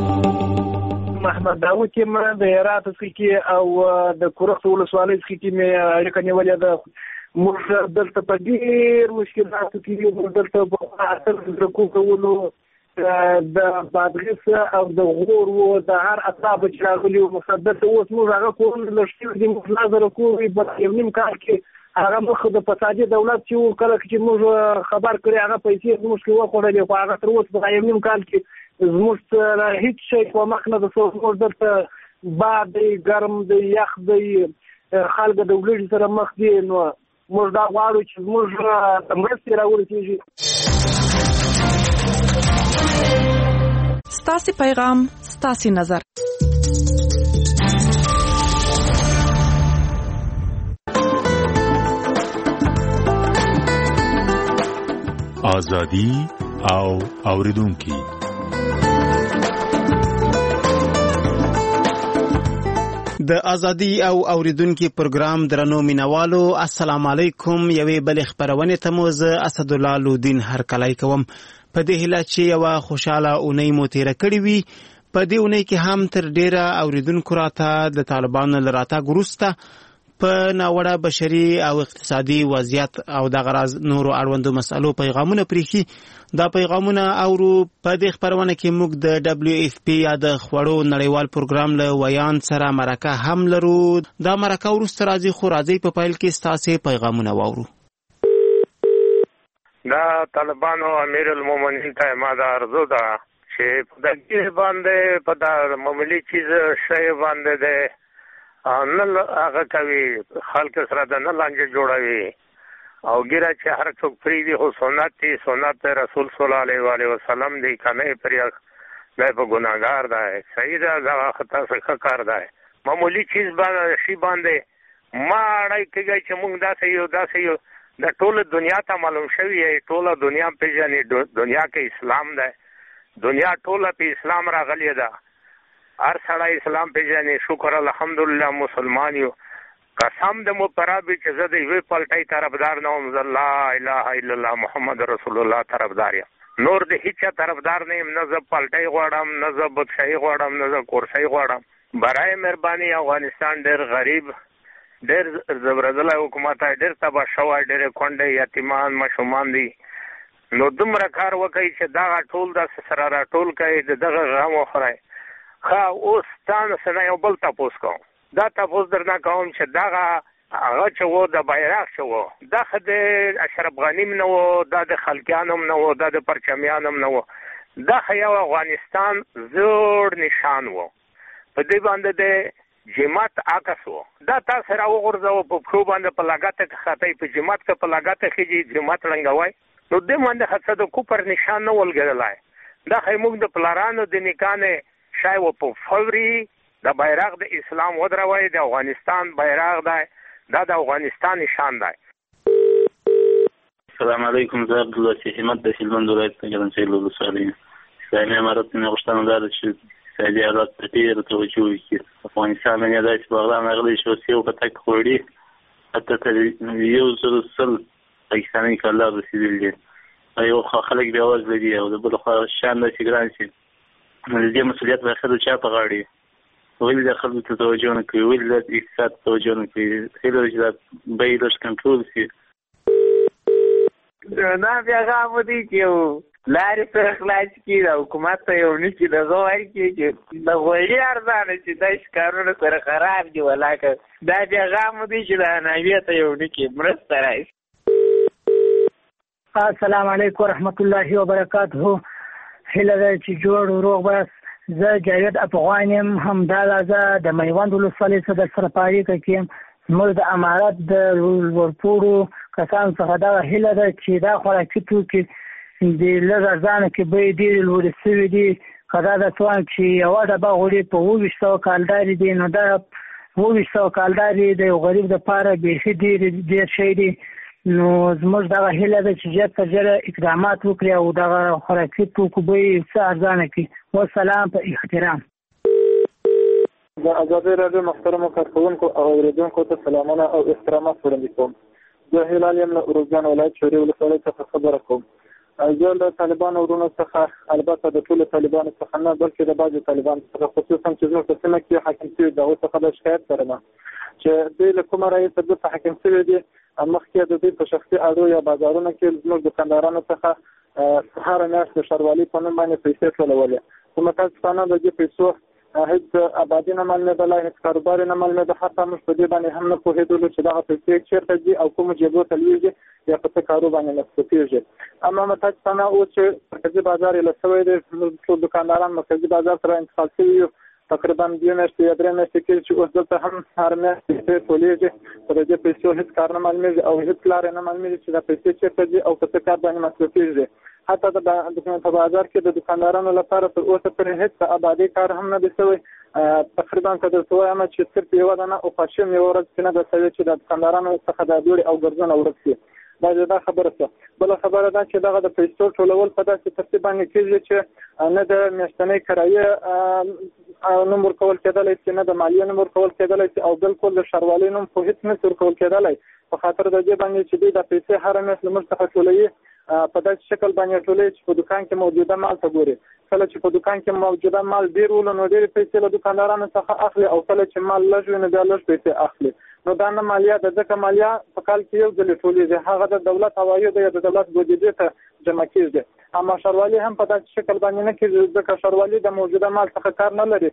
محمد داود چې ما د هرات کې او د کورخ ولسوالۍ کې مې اړیکه نیولې ده. موږ دلته په ډېر مشکلاتو کې یو، دلته په اثر د کولو د بادغیس او د غور او د هر اصحاب چې راغلي او مصدق اوس موږ هغه کوم لښتي د مخنظر کوي په یو نیم کال کې هغه مخ د فسادي دولت چې کله چې موږ خبر کړی هغه پیسې موږ کې وخوړلې، خو هغه تر اوسه په یو نیم کال کې زموږ هیڅ شی په مخ نه د موږ دلته باد دی، ګرم دی، یخ دی، خلک د وګړي سره مخ دي. نو موږ دا غواړو چې موږ مرستې راورسېږي. ستاسې پیغام ستاسې نظر. ازادي او اوریدونکي. د ازادي او اوریدونکي پروګرام درنو مینوالو، السلام علیکم. یوې بل خبرونه ته مو زه اسدالله لودین هرکلی کوم. په دې هیله چې یو خوشاله اونۍ مو تیر کړی وي. په دې اونۍ کې هم تر ډیره اوریدونکو راته د طالبانو لراتګ وروسته په ناوړه بشري او اقتصادي وضعیت او د غراض نورو اړوندو مسالو پیغامونه پریخي. دا پیغامونه اورو. په دې خبرونه کې موږ د دبليو اف پی یا د خوړو نړیوال پروګرام له ویان سره مرکه هم لرو. دا مرکه وروسته راځي، خو راځي په پیل کې ستاسې پیغامونه واورو. دا طالبانو امیر المؤمنین ته ما دا ارزو ده چې په دې باندې په دا معمولی چیز شی باندې ده نه هغه کوي، خلک سره د نه لانجه جوړوي او ګیره چې هر څوک پریږدي خو سنت دی، سنت رسول صلی الله علیه و آله وسلم دی، کنه پرې دا په ګناهګار ده. صحیح ده، دا خطا څخه کار ده. معمولی چیز باندې شی باندې ما اړای کېږي چې موږ داسې یو داسې یو د ټوله دنیا ته معلوم شوی دی، ټوله دنیا پیژني دنیا کې اسلام ده، دنیا ټوله په اسلام راغلی ده، هر سړی اسلام پیژني. شکر الحمدلله مسلمان یو. قسم د مو پرابي چې زه د یوې پلټۍ طرفدار نه وم، زه لا اله الا الله محمد رسول الله طرفدار یم، نور د هیڅ طرفدار نه یم. نه زه پلټۍ غواړم، نه زه بادشاهي غواړم، نه زه کورسۍ غواړم. برای مهرباني افغانستان ډېر غریب، ډېر زبردله حکومت دی، ډېر تباه شوی، ډېرې کونډې یتیمان ماشومان دي. نو دومره کار وکړئ چې دغه ټول داسې سره راټول کړئ، د دغه غم وخورئ. ښه، اوس تا نه یو بل تپوس کوم. دا تپوس درنه کوم چې دغه هغه چې و د بیرغ چې و دا خو د اشرف غني هم نه و، دا د خلقیان هم نه و، دا د پرچمیان هم نه و، دا خو یو افغانستان زوړ نشان و. په دې باندې د جماعت عکس و. دا تاسو را وغورځو په پښو باندې په لګاته کې خطای په جماعت کې په لګاته کې جماعت رنګوي. نو دې باندې حتی د کوپر نشان نه ولګلای. دا خو موږ د پلارانو د نکانه شای و په فوري د بیرغ د اسلام ودروي، د افغانستان بیرغ دی، دا د افغانستان نشان دی. السلام علیکم، زه عبدالله شهمت د هلمند ولایت څخه ګرځېدل ولسوالۍ. اسلامي امارت نه غوښتنه ده چې سعودي عرب ته ډېره توجه وکړي. افغانستان نه دا چې بغداد راغلی شو سیو په تک خوړي حتی تر یو سل سل پاکستاني کاله رسېدلي دي. یو خلک بیا اواز لري او د بل خوا شان ده چې ګران شي. د دې مسؤلیت به ښه د چا په غاړه وي؟ ولې د خلکو ته توجه نه کوي؟ ولې د اقتصاد توجه نه کوي؟ هیله ده چې دا بیې لږ کنټرول شي. نه پیغام دی چې لارې سره خلاص کړي، د حکومت ته یو نه چې دغه ورکړي چې د غوړي ارزانه چې دا ښکارونه سره خراب دي. ولاکه دا پیغام دی چې د حنابیه ته یو نه کې مرسته راشي. السلام علیکم ورحمت الله وبرکاته. هیله ده چې جوړ و روغ بس زه جاوید افغان یم، همداراز د میوند ولسوالۍ څخه در سره په اړیکه کې یم. زموږ د امارت د ورپوړو کسانو څخه دغه هیله ده چې دا خوراکي توکي د لږ ارزانه کې بیې ډېرې لوړې شوي دي. که دا درته وایم چې یوه ډبه غوړي په اووه ویشت سوه کالدارې دي، نو دا اووه ویشت سوه کالدارې د یو غریب دپاره بیخي ډېر ډېر شی دی. نو زموږ دغه هیله ده چې ژر تر ژره اقدامات وکړي او دغه خوراکي توکو بیې څه ارزانه کړي. والسلام په احترام. د ازادۍ راډیو محترمو کارکوونکو او اورېدونکو ته سلامونه او احترامات وړاندې کوم. زه هلال یم له اروزګان ولایت شوري ولسوالۍ څخه خبره کوم. زه له طالبانو ورونو څخه، البته د ټولو طالبانو څخه نه بلکې د بعضو طالبانو څخه، خصوصا چې زموږ په سیمه کې حاکم شوي د هغوی څخه د شکایت لرم چې دوی له کومه رایې څخه دلته حاکم شوي دي. مخکې د دوی په شخصي اډو یا بازارونو کې زموږ دکاندارانو څخه هره میاشت د ښاروالۍ په نوم باندې پیسې ټولولې، خو متاسفانه د دې پیسو هیڅ آبادي نه معلومېدله، هیڅ کاروبار نه معلومېده. حتی موږ په دې باندې هم نه پوهېدلو چې دغه پیسې چېرته ځي او کومو جېبو ته لوېږي یا په څه کارو باندې مصرفېږي. اما متاسفانه اوس چې مرکزي بازار یې له شوی دی، موږ ټول دکانداران مرکزي بازار سره انتقال شوي یو. تقریبا دوه میاشتې یا درې میاشتې کېږي چې اوس دلته هم هر میاشت پیسې ټولېږي، خو د دې پیسو هېڅ کار نه معلومېږي او هېڅ لارې نه معلومېږي چې دا پیسې چېرته ځي او په څه کار باندې مصرفېږي. حتی د په بازار کې د دکاندارانو لپاره تر اوسه پورې هېڅ آبادي کار هم نه دی شوی. تقریبا که درته وایم چې صرف یوه دانه اوپاشن یوه ورځ کې نه ده شوې چې د دکاندارانو څخه دا دوړې او ګرځونه ورک شي. دا دا خبره شوه. بله خبره ده چې دغه د پیسو ټولول په داسې ترتیب باندې کېږي چې نه د میاشتنۍ کرایې نوم ورکول کېدلی شي، نه د مالیې نوم ورکول کېدلی شي او بالکل د ښاروالۍ نوم خو هېڅ نشي ورکول کېدلی. په خاطر د دې باندې چې دوی دا پیسې هره میاشت له موږ څخه ټولوي، په داسې شکل باندې ټولوي چې په دکان کې موجوده مال ته ګوري. کله چې په دکان کې موجوده مال ډېر ولو نو ډېرې پیسې له دکاندارانو څخه اخلي او کله چې مال لږ وي نو بیا لږ پیسې اخلي. نو دا نه مالیه ده، ځکه مالیه په کال کې یو ځلې ټولېږي، هغه د دولت عوایدو یا د دولت بودیجې ته جمع کېږي. اما ښاروالي هم په داسې شکل باندې نه کېږي، ځکه ښاروالي د موجوده مال څخه کار نه لري.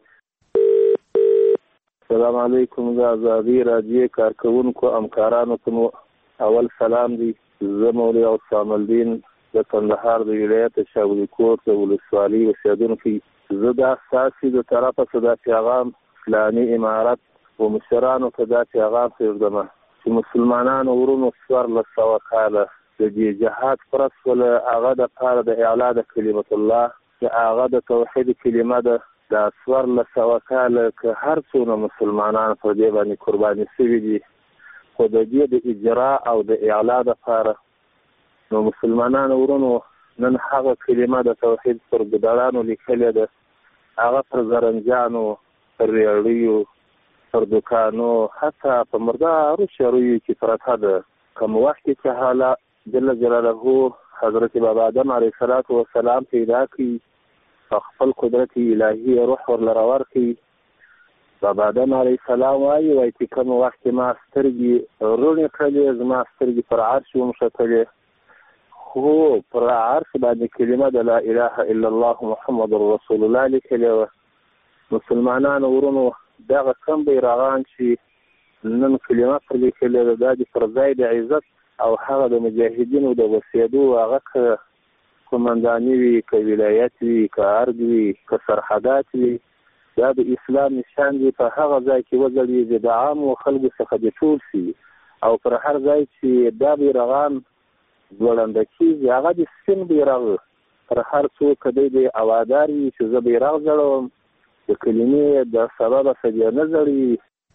السلام علیکم. د ازادۍ راډیو کارکوونکو همکارانو ته مو اول سلام دی. زه مولوي عصام الدین د کندهار د ولایت شاولیکوټ د ولسوالۍ اوسېدونکی. زه دا ستاسې د طرفه څه دا پیغام اسلامي امارت و مشرانو ته دا پیغام پرېږدم چې مسلمانانو ورونو څوارلس سوه کاله د دې جهاد فرض شوله، هغه دپاره د اعلا د کلمت الله چې هغه د توحید کلمه ده. دا څوارلس سوه کاله که هر څونه مسلمانان پر دې باندې قرباني شوي دي، خو د دې د اجرا او د اعلا دپاره نو مسلمانانو ورونو نن هغه کلمه د توحید پر ګدړانو لیکلې ده، هغه پر زرنجانو، پر ریاړیو، پر دوکانو، حتی په مردارو شرویو کې پرته ده. کوم وخت کې چې حالا جل جلاله حضرت بابا آدم علیه السلام پیدا کړي، خپل قدرت الهي روح ورلره ورکړي. بابا آدم علیه السلام وایي وایي چې کوم وخت کې ما سترګې روڼې کړلې، زما سترګې پر عرش ومښتلې، خو پر عرش باندې کلمه د لا اله الا الله محمد رسول الله لیکلې وه. مسلمانانو ورونو دغه کم بیرغان چې نن کلمه پر لیکلې ده، دا د پر ځای د عزت او هغه د مجاهدینو د وسیدو هغه که قمنداني وي، که ولایت وي، که ارګ وي، که سرحدات وي، دا د اسلام نشان دی. په هغه ځای کې وځړېږي، د عامو خلکو څخه د ټول شي او پر هر ځای چې دا بیرغان ځوړنده کېږي، هغه د سپین بیرغ پر هر څوک دی د اوادار وي چې زه بیرغ ځړوم، د کلمې د سببه څه بیا نه ځړي.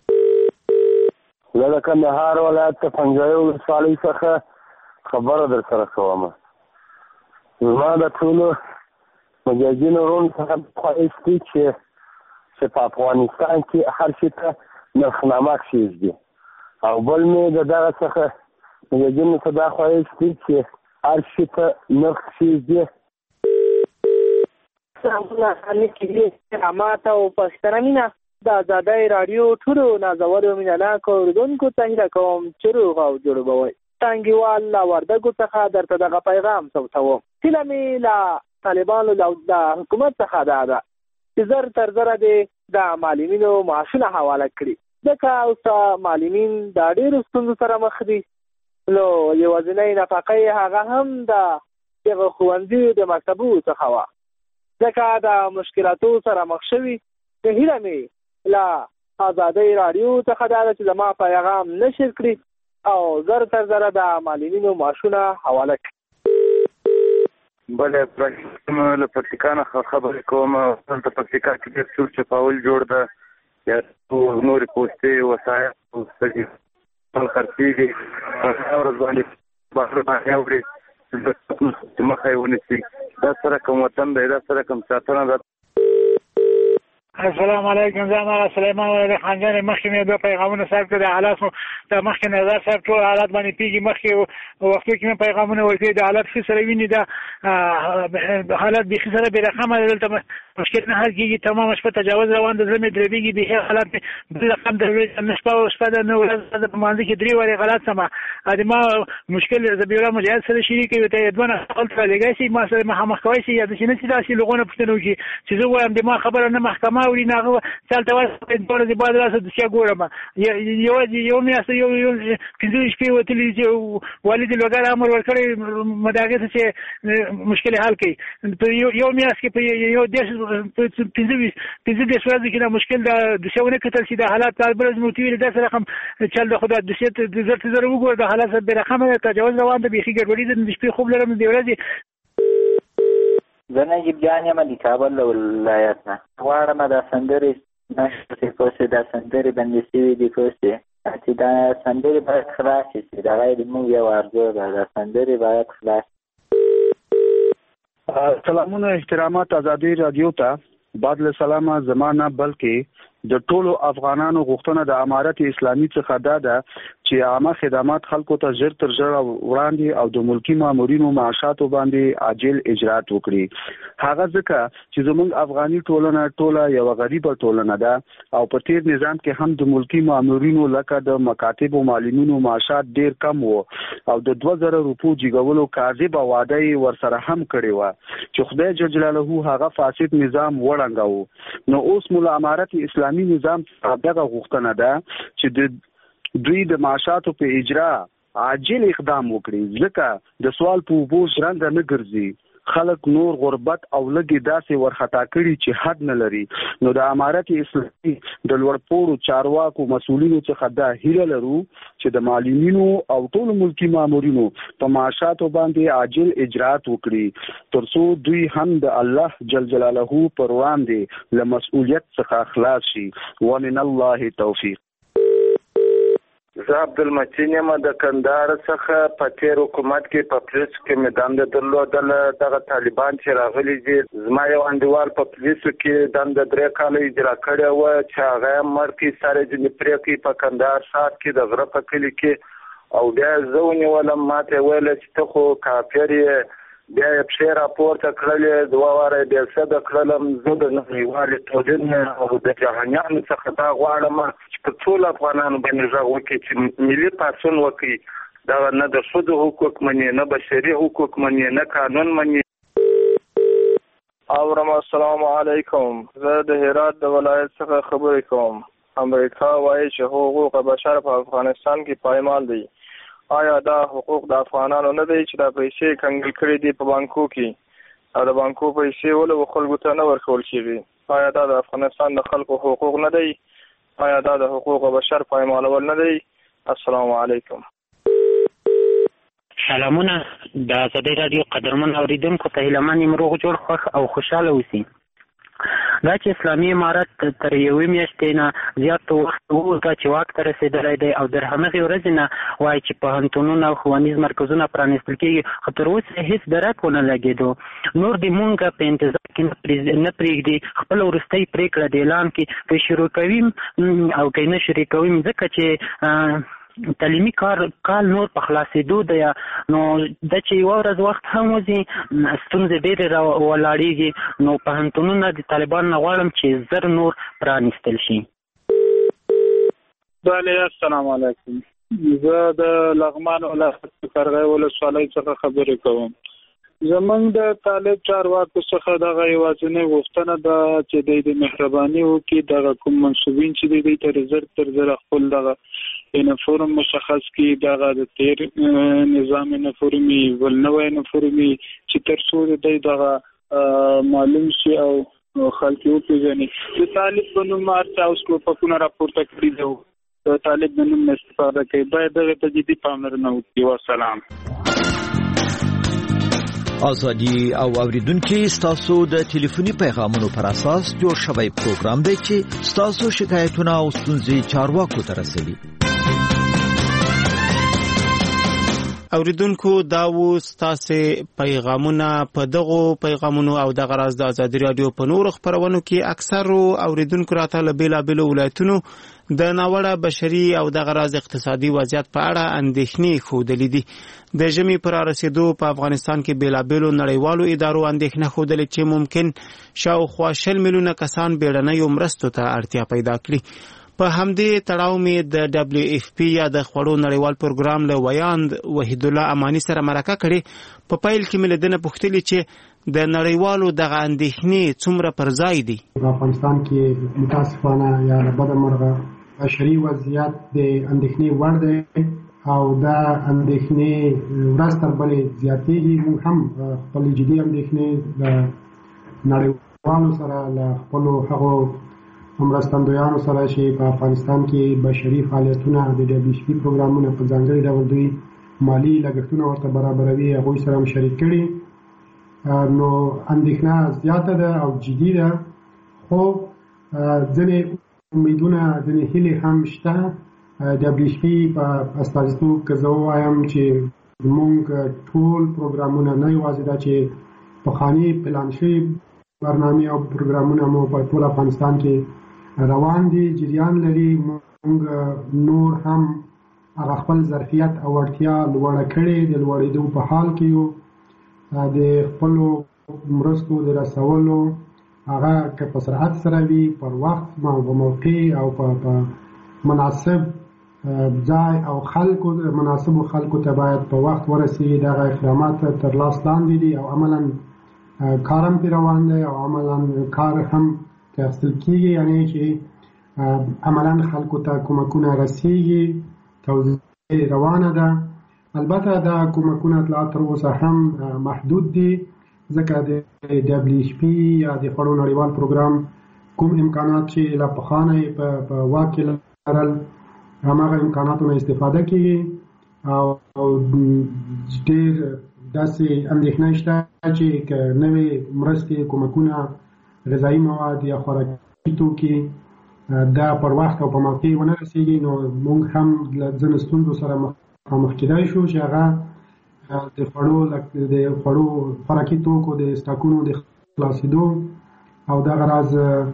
زه د کندهار ولایت د پنجوایي ولسوالۍ څخه خبره در سره کوم. زما د ټولو مجاهدینو ورونو څخه خواهش دی چې چې په افغانستان کې هر شي ته نرخنامه کښېږدي، او بل مې د دغه څخه مجاهدینو ته دا خواهش دی چې هر شي ته نرخ کښېږدي. رحمت او پښتنه مینه د ازادۍ راډیو ټولو نازولو مینه ناکو اورېدونکو ته هیله کوم چې روغ او جوړ به وئ. ټانګیوال له وردګو څخه درته دغه پیغام ثبتوم. هیله مې له طالبانو د حکومت څخه دا ده چې زر تر زره دې د معلمینو معاشونه حواله کړي، ځکه اوس معلمین د ډېرو ستونزو سره مخ دي. نو یوازینۍ نفقه یې هغه هم د دغه ښوونځیو د مکتبو څخه وه. ځکه د مشکلاتو سره مخ شوي. د هیله مې له ازادۍ راډیو څخه دا ده چې زما پیغام نشر کړي او زر تر زره د معلولینو معاشونه حواله کړي. بله ابراهیم له پکتیکا نه خبرې کوم. دلته پکتیکا کې ډېر چور چپاول جوړ ده، یا نورې پوستې وسایل خپل خرڅېږي، په ورځ باندې بهر باندې اوري چې مخه یې ونیسي. دا سره کوم وطن دی، دا سره کوم ساتنه ده. السلام علیکم، زه ما سلیمان ولی خان جان. مخکې مې دوه پیغامونه صاحب ته د حالات د مخکې نظر صاحب ټول حالات باندې پیږي. مخکې وختو کې مې پیغامونه ورکړي د حالات ښه سره ویني، دا حالات بیخي سره بې رقمه دلته مشکل نه حل کېږي. تمامه شپه تجاوز روان د زړه مې دربېږي، بیخي حالات مې بل رقم د نه شپه شپه ده نه ورځ ده، په مانځه کې درې وارې غلط سمه د ما مشکل زبیره مجاهد سره شریک وي ته دوه نه خپل لګای شي ما سره مخامخ کوي شي یا د شي نه چې داسې لغونه پوښتنه وکړي چې زه وایم د ما خبره نه محکمه اوري نه هغه چلته ورسره د ورځې بعد راسه د څه ګورم یو یو میاشت یو یو پنځه شپې وتلې چې والد لوګر امر ورکړي مداګه چې مشکل حل کړي. په یو میاشت کې په یو دیش پنځه پنځه دیش ورځې کې دا مشکل د څونه کتل چې د حالات کار برز موتیوي د سره رقم چل د خدای د ست د زرت زره وګور د حالات به رقم تجاوز روان د بیخي ګډوډي د شپې خوب لرم د ورځې. زه نجیب جان یم د کابل ولایت نه. غواړم دا سندرې نشرې پوسې دا سندرې بندې شوي دي پوسې چې دا سندرې باید خلاص شي. دغه زموږ یو ارزو ده، دا سندرې باید خلاص شي. سلامونه احترامات ازادي رادیو ته بعد له سلامه زمانه بلکې د ټولو افغانانو غوښتنه د امارت اسلامي څخه دا ده چې عامه خدمات خلکو ته ژر تر ژره وړاندې او د ملکی مامورینو معاشاتو باندې عاجل اجرات وکړي. هغه ځکه چې زموږ افغاني ټولنه ټوله یو غریبه ټولنه ده او په تیر نظام کې هم د ملکی مامورینو لکه د مکاتب او معلمینو معاشات ډیر کم وو او د دوه زره روپو جیګولو کاذبه وعده یې ورسره هم کړې وه چې خدای جل جلاله هغه فاسد نظام وړنګاوه. نو اوس مولا امارت اسلامي نظام دغه غوښتنه ده چې د دوی د معاشاتو په اجرا عاجل اقدام وکړي، ځکه د سوال په اوبو ژرنده نه ګرځي. خلک نور غربت او لګي داسې ورخطا کړي چې حد نه لري. نو د امارت اسلامي د لوړپوړو چارواکو مسؤلینو څخه دا هیله لرو چې د معلمینو او ټولو ملکی مامورینو په معاشاتو باندې عاجل اجرات وکړي ترڅو دوی هم د الله جل جلاله پر وړاندې له مسؤلیت څخه خلاص شي. ومن الله توفیق. زه عبدالمتین یم د کندهار څخه. په تیر حکومت کې په پولیسو کې مې دنده درلودله. دغه طالبان چې راغلي دي زما یو انډیوال په پولیسو کې دنده درې کاله اجرا کړې وه چې هغه یې مړ کړي سر یې ځینې پرې کړي په کندهار ښار کې د غره په کلي کې او بیا یې زه ونیولم. ما ته یې ویله چې ته خو کافر یې. بیا یې پښې راپورته کړلې، دوه واره یې بېسده کړلم. زه د نړیوالې ټولنې او د جهانیانو څخه دا غواړم چې په ټولو افغانانو باندې غږ وکړي چې ملي پاڅون وکړي. دغه نه د ښځو حقوق مني، نه بشري حقوق مني، نه قانون مني. اورم. السلام علیکم. زه د هرات د ولایت څخه خبرې کوم. امریکا وایي چې حقوق بشر په افغانستان کې پایمال دي. آیا دا حقوق د افغانانو نه دی چې دا پیسې کنګل کړي دي په بانکو کې او د بانکو پیسې ولې خلکو ته نه ورکول کېږي؟ آیا دا د افغانستان د خلکو حقوق نه دی؟ آیا دا د حقوق بشر پایمالول نه دی؟ السلام علیکم. سلامونه. د ازادي راډیو قدرمن اوریدونکو ته هیله من یم روغ جوړ خوښ او خوشحاله اوسئ. دا چې اسلامي امارت تر یوې میاشتې نه زیات وخت وروسته چې واک ته رسېدلی دی او در همغې ورځې نه وایي چې پوهنتونونه او ښوونیز مرکزونه پرانیستل کېږي، خو تر اوسه هېڅ درک ونه لګېدو. نور دې مونږ په انتظار کې نه پرېږدي، خپله وروستۍ پرېکړه د اعلان کې که شروع کوي او که نه شروع کوي، ځکه چې تعلیمي کار کال نور په خلاصېدو دی. نو دا چې یوه ورځ وخت هم وځي ستونزې ډېرې را ولاړېږي. نو پوهنتونونه د طالبانو نه غواړم چې زر نور پرانیستل شي. بله، السلام علیکم. زه د لغمان ولایت قرغې ولسوالۍ څخه خبرې کوم. زمونږ د طالب چارواکو څخه دغه یوازینۍ غوښتنه ده چې دوی د مهرباني وکړي دغه کوم منصوبین چې دوی ته زر تر زره خپل دغه یونیفورم مشخص کړي، دغه د تیر نظام یونیفورمي ول نوی یونیفورمي چې تر څو د دوی دغه معلوم شي او خلک یو پیژني. د طالب په نوم مارچ اوس کو پکونه راپورته کړی دی، د طالب د نوم استفاده کوي، باید دغه ته جدي پاملرنه وکړي. والسلام. ازادي او اوریدونکو ستاسو د ټلیفوني پیغامونو پر اساس جوړ شوی پروګرام دی چې ستاسو شکایتونه او ستونزې چارواکو ته رسوي. اوریدونکو دا و ستاسو پیغامونه. په دغه پیغامونو او د غراز د ازادي رادیو په نور خبرونو کې اکثر اوریدونکو راته له بیلابیلو ولایتونو د ناوړه بشري او د غراز اقتصادي وضعیت په اړه اندېښنې ښودلې دي. د ژمي پر رسیدو په افغانستان کې بیلابیلو نړیوالو ادارو اندېښنه ښودلې چې ممکن شاوخوا شل میلیونه کسان بیړنیو مرستو ته اړتیا پیدا کړي. په همدې تړاو مې د دبلیو اف پی یا د خوړو نړیوال پروګرام له ویاند وحید الله امانی سره مرکه کړې. په پیل کې مې لیدنه پوښتلې چې د نړیوالو دغه اندېښنې څومره پر ځای دي. په افغانستان کې متاسفانه یا له بده مرغه بشري وضعیت د اندېښنې وړ دی او دا اندېښنې ورځ تر بلې زیاتېږي. موږ هم خپل جدي اندېښنې د نړیوالو سره له خپلو هغو مرستندویانو سره چې په افغانستان کې بشري فعالیتونه د ډبلیو ایچ پی پروګرامونه په ځانګړي ډول دوی مالی لګښتونه ورته برابروي، هغوی سره هم شریک کړي. نو اندېښنه زیاته ده او جدي ده، خو ځینې امیدونه ځینې هیلې هم شته. ډبلیو ایچ پی په استازیتوب کې زه ووایم چې موږ ټول پروګرامونه نه یوازې دا چې پخواني پلان شوي برنامې او پروګرامونه مو په ټول افغانستان کې روان دي، جریان لري. موږ نور هم هغه خپل ظرفیت او اړتیا لوړه کړې، د لوړېدو په حال کې یو. د خپلو مرستو د رسولو هغه که په سرعت سره وي، پر وخت په موقع او په مناسب ځای او خلکو مناسبو خلکو ته باید په وخت ورسېږي. دغه اقدامات تر لاس لاندې دي او عملاً کار هم پې روان دی او عملاً کار هم که اخیستل کېږي، یعنې چې عملاً خلکو ته کومکونه رسېږي، توزیع روانه ده. البته دا کومکونه لا تر اوسه هم محدود دي، ځکه د ډبلیو ایچ پی یا د خوړو نړیوال پروګرام کوم امکانات چې له پخوانه یې په واک کې لرل، هماغه امکاناتو نه استفاده کېږي او ډېر داسې اندېښنه شته چې که نوې مرستې، کومکونه، غذایي مواد یا خوراکي توکي دا پر وخت او په موقع ونه رسېږي، نو موږ هم له ځینو ستونزو سره مخامخ کېدای شو چې هغه د خوړو د خوړو خوراکي توکو د سټاکونو د خلاصېدو او دغه راز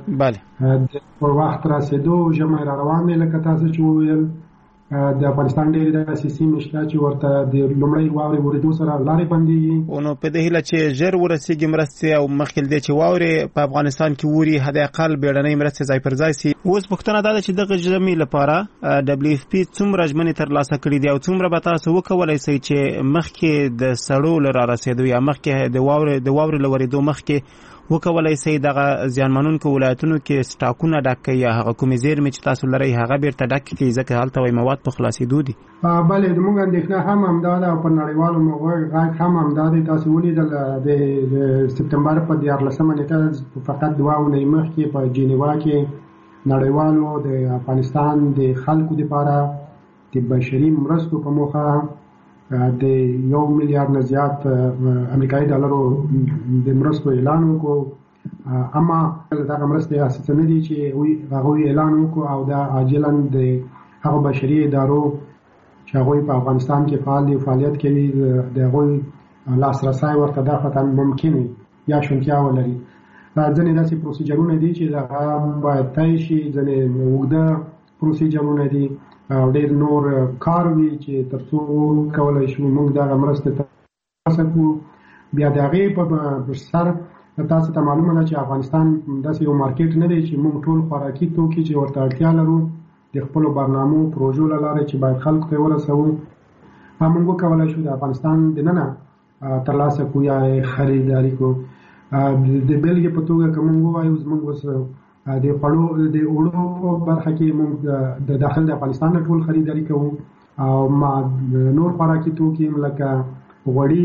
د پر وخت رسېدو. ژمی را روان دی لکه تاسو چې وویل. د افغانستان ډېرې داسې سیمې شته چې ورته د لومړۍ واورې ورېدو سره لارې بندېږي. نو په دې هیله چې ژر ورسېږي مرستې او مخکې له دې چې واورې په افغانستان کې ووري، حداقل بیړنۍ مرستې ځای پر ځای سي. اوس پوښتنه دا ده چې دغه ژمي لپاره ډبلیو اف پی څومره ژمنې ترلاسه کړي دي او څومره به تاسو وکولی سئ چې مخکې د سړو له را رسېدو یا مخکې د واورې د واورې له ورېدو مخکې وکولای سي دغه زیانمنونکو ولایتونو کې سټاکونه ډک کړي یا هغه کومې زیرمې چې تاسو لرئ هغه بیرته ډک کړي، ځکه هلته وایي مواد په خلاصېدو دي. بلې زموږ اندېښنه هم همدا ده او په نړیوالو غږ هم همدا دی. تاسو ولیدل د سپتمبر په دیارلسمه نېټه فقط دوه اونۍ مخکې په جنیوا کې نړیوالو د افغانستان د خلکو دپاره د بشري مرستو په موخه د یو میلیارډ نه زیات امریکایي ډالرو د مرستو اعلان وکړو. اما دغه مرستې اساسي نه دي چې هغوی اعلان وکړو او دا عاجلا د هغو بشري ادارو چې هغوی په افغانستان کې فعال دي فعالیت کوي د هغوی لاسرسی ورته دا خطا ممکن یا شونتیا ولري. ځینې داسې پروسیجرونه دي چې هغه باید طی شي، ځینې اوږده پروسیجرونه دي او ډېر نور کار وي چې تر څو کولی شو موږ دغه مرستې ترلاسه کړو. بیا د هغې په سر تاسو ته معلومه ده چې افغانستان داسې یو مارکیټ نه دی چې موږ ټول خوراکي توکي چې ورته اړتیا لرو د خپلو برنامو پروژو له لارې چې باید خلکو ته ورسوو، موږ وکولی شو د افغانستان دننه ترلاسه کړو یا خریداري کړو. د بېلګې په توګه که موږ ووایو زموږ اوس د خوړو د اوړو په برخه کې موږ د داخل د افغانستان نه ټول خریداري کوو او ما نور خوراکي توکي لکه غوړي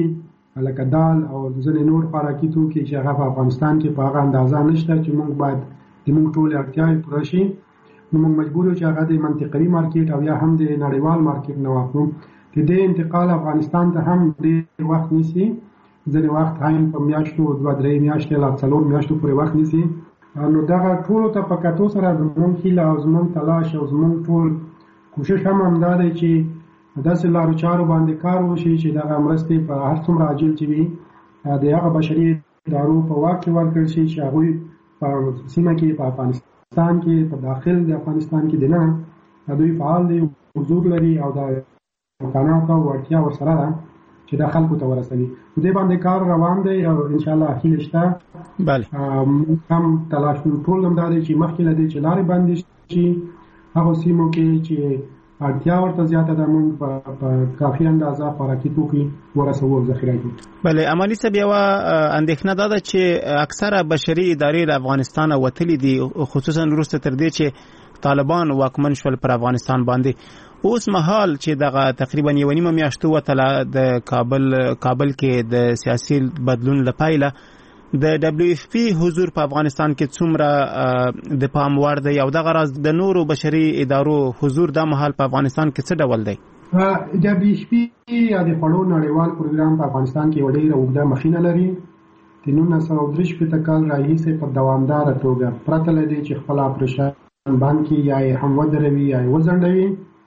لکه دال او ځینې نور خوراکي توکي چې هغه په افغانستان کې په هغه اندازه نشته چې موږ باید د موږ ټولې اړتیاوې پوره شي، نو موږ مجبور یو چې هغه د منطقوي مارکیټ او یا هم د نړیوال مارکیټ نه واخلو. د دې انتقال افغانستان ته هم ډېر وخت نیسي، ځینې وخت هم په میاشتو دوه درې میاشتې لا څلور میاشتو پورې وخت نیسي. نو دغه ټولو ته په کتو سره زموږ هیله او زموږ تلاش او زموږ ټول کوشش هم همدا دی چې داسې لارو چارو باندې کار وشي چې دغه مرستې په هر څومره عاجل چې وي د هغه بشري ادارو په واک کې ورکړل شي چې هغوی په سیمه کې په افغانستان کې په داخل د افغانستان کې دننه دوی فعال دي، حضور لري او د امکانات او وړتیا ورسره ده چې د خلکو ته ورسوي. په دې باندې کار روان دی او انشاءالله هیله شته. بله هم تلاش ټول همدا دی چې مخکې له دې چې لارې بندې شي هغو سیمو کې چې اړتیا ورته زیاته ده موږ په کافي اندازه خوراکي توکي ورسوو او ذخیره کړو. بله عملي صاحب یوه اندېښنه دا ده چې اکثره بشري ادارې له افغانستانه وتلي دي، خصوصا وروسته تر دې چې طالبان واکمن شول پر افغانستان باندې. اوس مهال چې دغه تقریبا یوه نیمه میاشت وتله د کابل کابل کې د سیاسي بدلون له پایله د دبلیو اف پی حضور په افغانستان کې څومره د پام وړ دی او دغه راز د نورو بشري ادارو حضور دا مهال په افغانستان کې څه ډول دی؟ دبلیو اف پی یا د خوړو نړیوال پروګرام په افغانستان کې یوه ډېره اوږده مخینه لري. د نولس سوه درې شپېته کال راهیسې په دوامداره توګه پرته له دې چې خپل اپریشن بند کړي یا یې هم ودروي یا یې وځنډوي،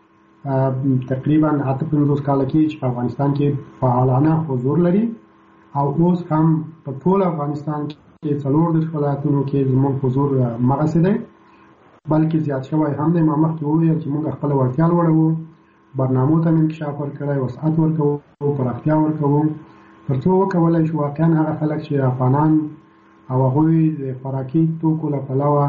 تقریبا اته پنځوس کاله کې چې په افغانستان کې فعالانه حضور لري او اوس هم په ټول افغانستان کې څلور دېرش ولایتونو کې زموږ حضور مغسې دی، بلکې زیات شوی هم دی. ما مخکې وویل چې موږ خپله وړتیا لوړوو، برنامو ته انکشاف ورکړی، وسعت ورکوو، پراختیا ورکوو، تر څو وکولی شو واقعا هغه خلک چې افغانان او هغوی د خوراکي توکو له پلوه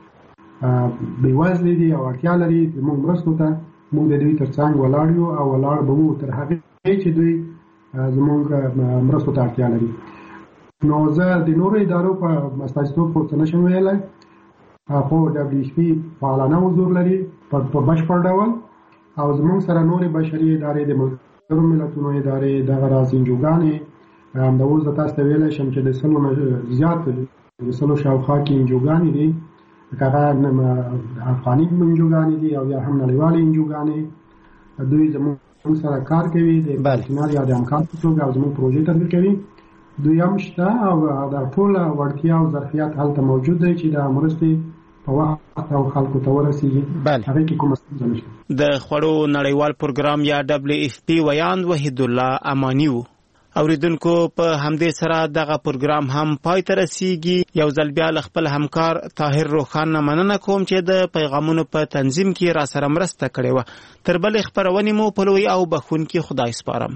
بېوزلې دي او اړتیا لري زموږ مرستو ته، موږ د دوی تر څنګ ولاړ یو او ولاړ به وو تر هغې چې دوی زموږ مرستو ته اړتیا لري. نو زه د نورو ادارو په استازیتوب خو څه نشم ویلی، خو دبلیو ایچ پي فعالانه حضور لري په بشپړ ډول او زموږ سره نورې بشري ادارې د ملګرو ملتونو ادارې دغه راز انجوګانې همداوس زه تاسو ته ویلی شم چې د سلو نه زیات د سلو شاوخوا کې انجوګانې دي، که هغه افغاني انجوګانې دي او یا هم نړیوالې انجوګانې، دوی زموږ سره کار کوي د پارتنر یا د همکار په توګه او زموږ پروژې تطبیق کوي. دوی هم شته او د ټوله وړتیا او ظرفیت هلته موجود دی چې د مرستې په وخت او خلکو ته ورسیږي. هغې کې کومه ستونزه نشته. د خوړو نړیوال پروګرام یا ډبلیو اف پی ویاند وحید الله اماني و. اوریدونکو په همدې سره دغه پروګرام هم پای ته رسیږي. یو ځل بیا له خپل همکار طاهر روخان نه مننه کوم چې د پیغامونو په تنظیم کې را سره مرسته کړې وه. تر بلې خپرونې مو په لوی او بخښونکي خدای سپارم.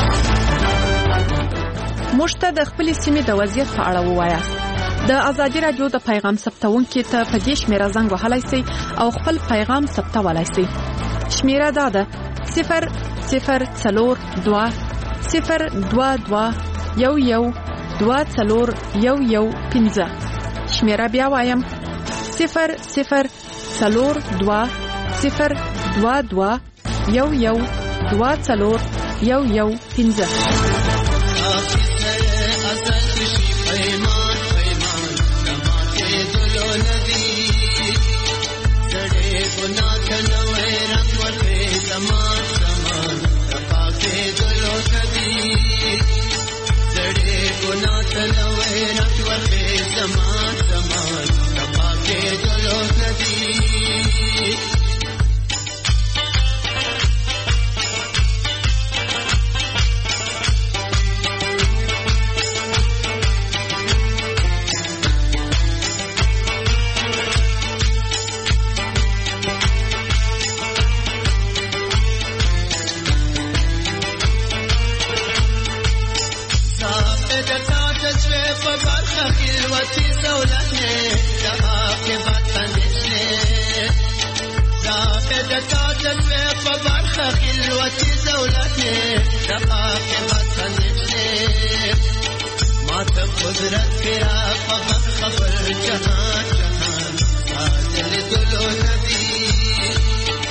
موږ ته د خپلې سیمې د وضعیت په اړه ووایاست. د ازادي راډیو د پیغام ثبتونکي ته په دې شمیره زنګ وهلی سئ او خپل پیغام ثبتولی سئ. شمیره دا ده صفر صفر څلور دوه صفر دوه دوه یو یو دوه څلور یو یو پنځه. شمیره بیا وایم صفر صفر څلور دوه صفر دوه دوه یو یو دوه څلور یو یو پنځه.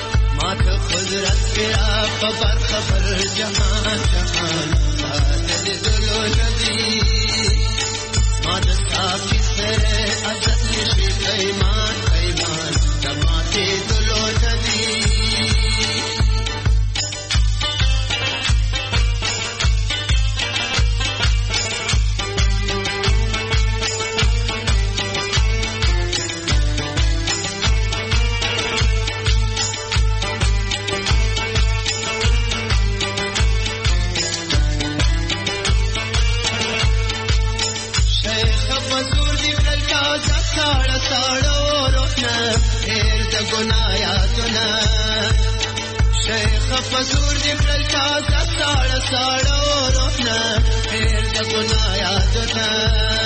خبر خبر جهان جهان مزور دی کړل تا ساړه ساړه ورونه هر د ګنایا دته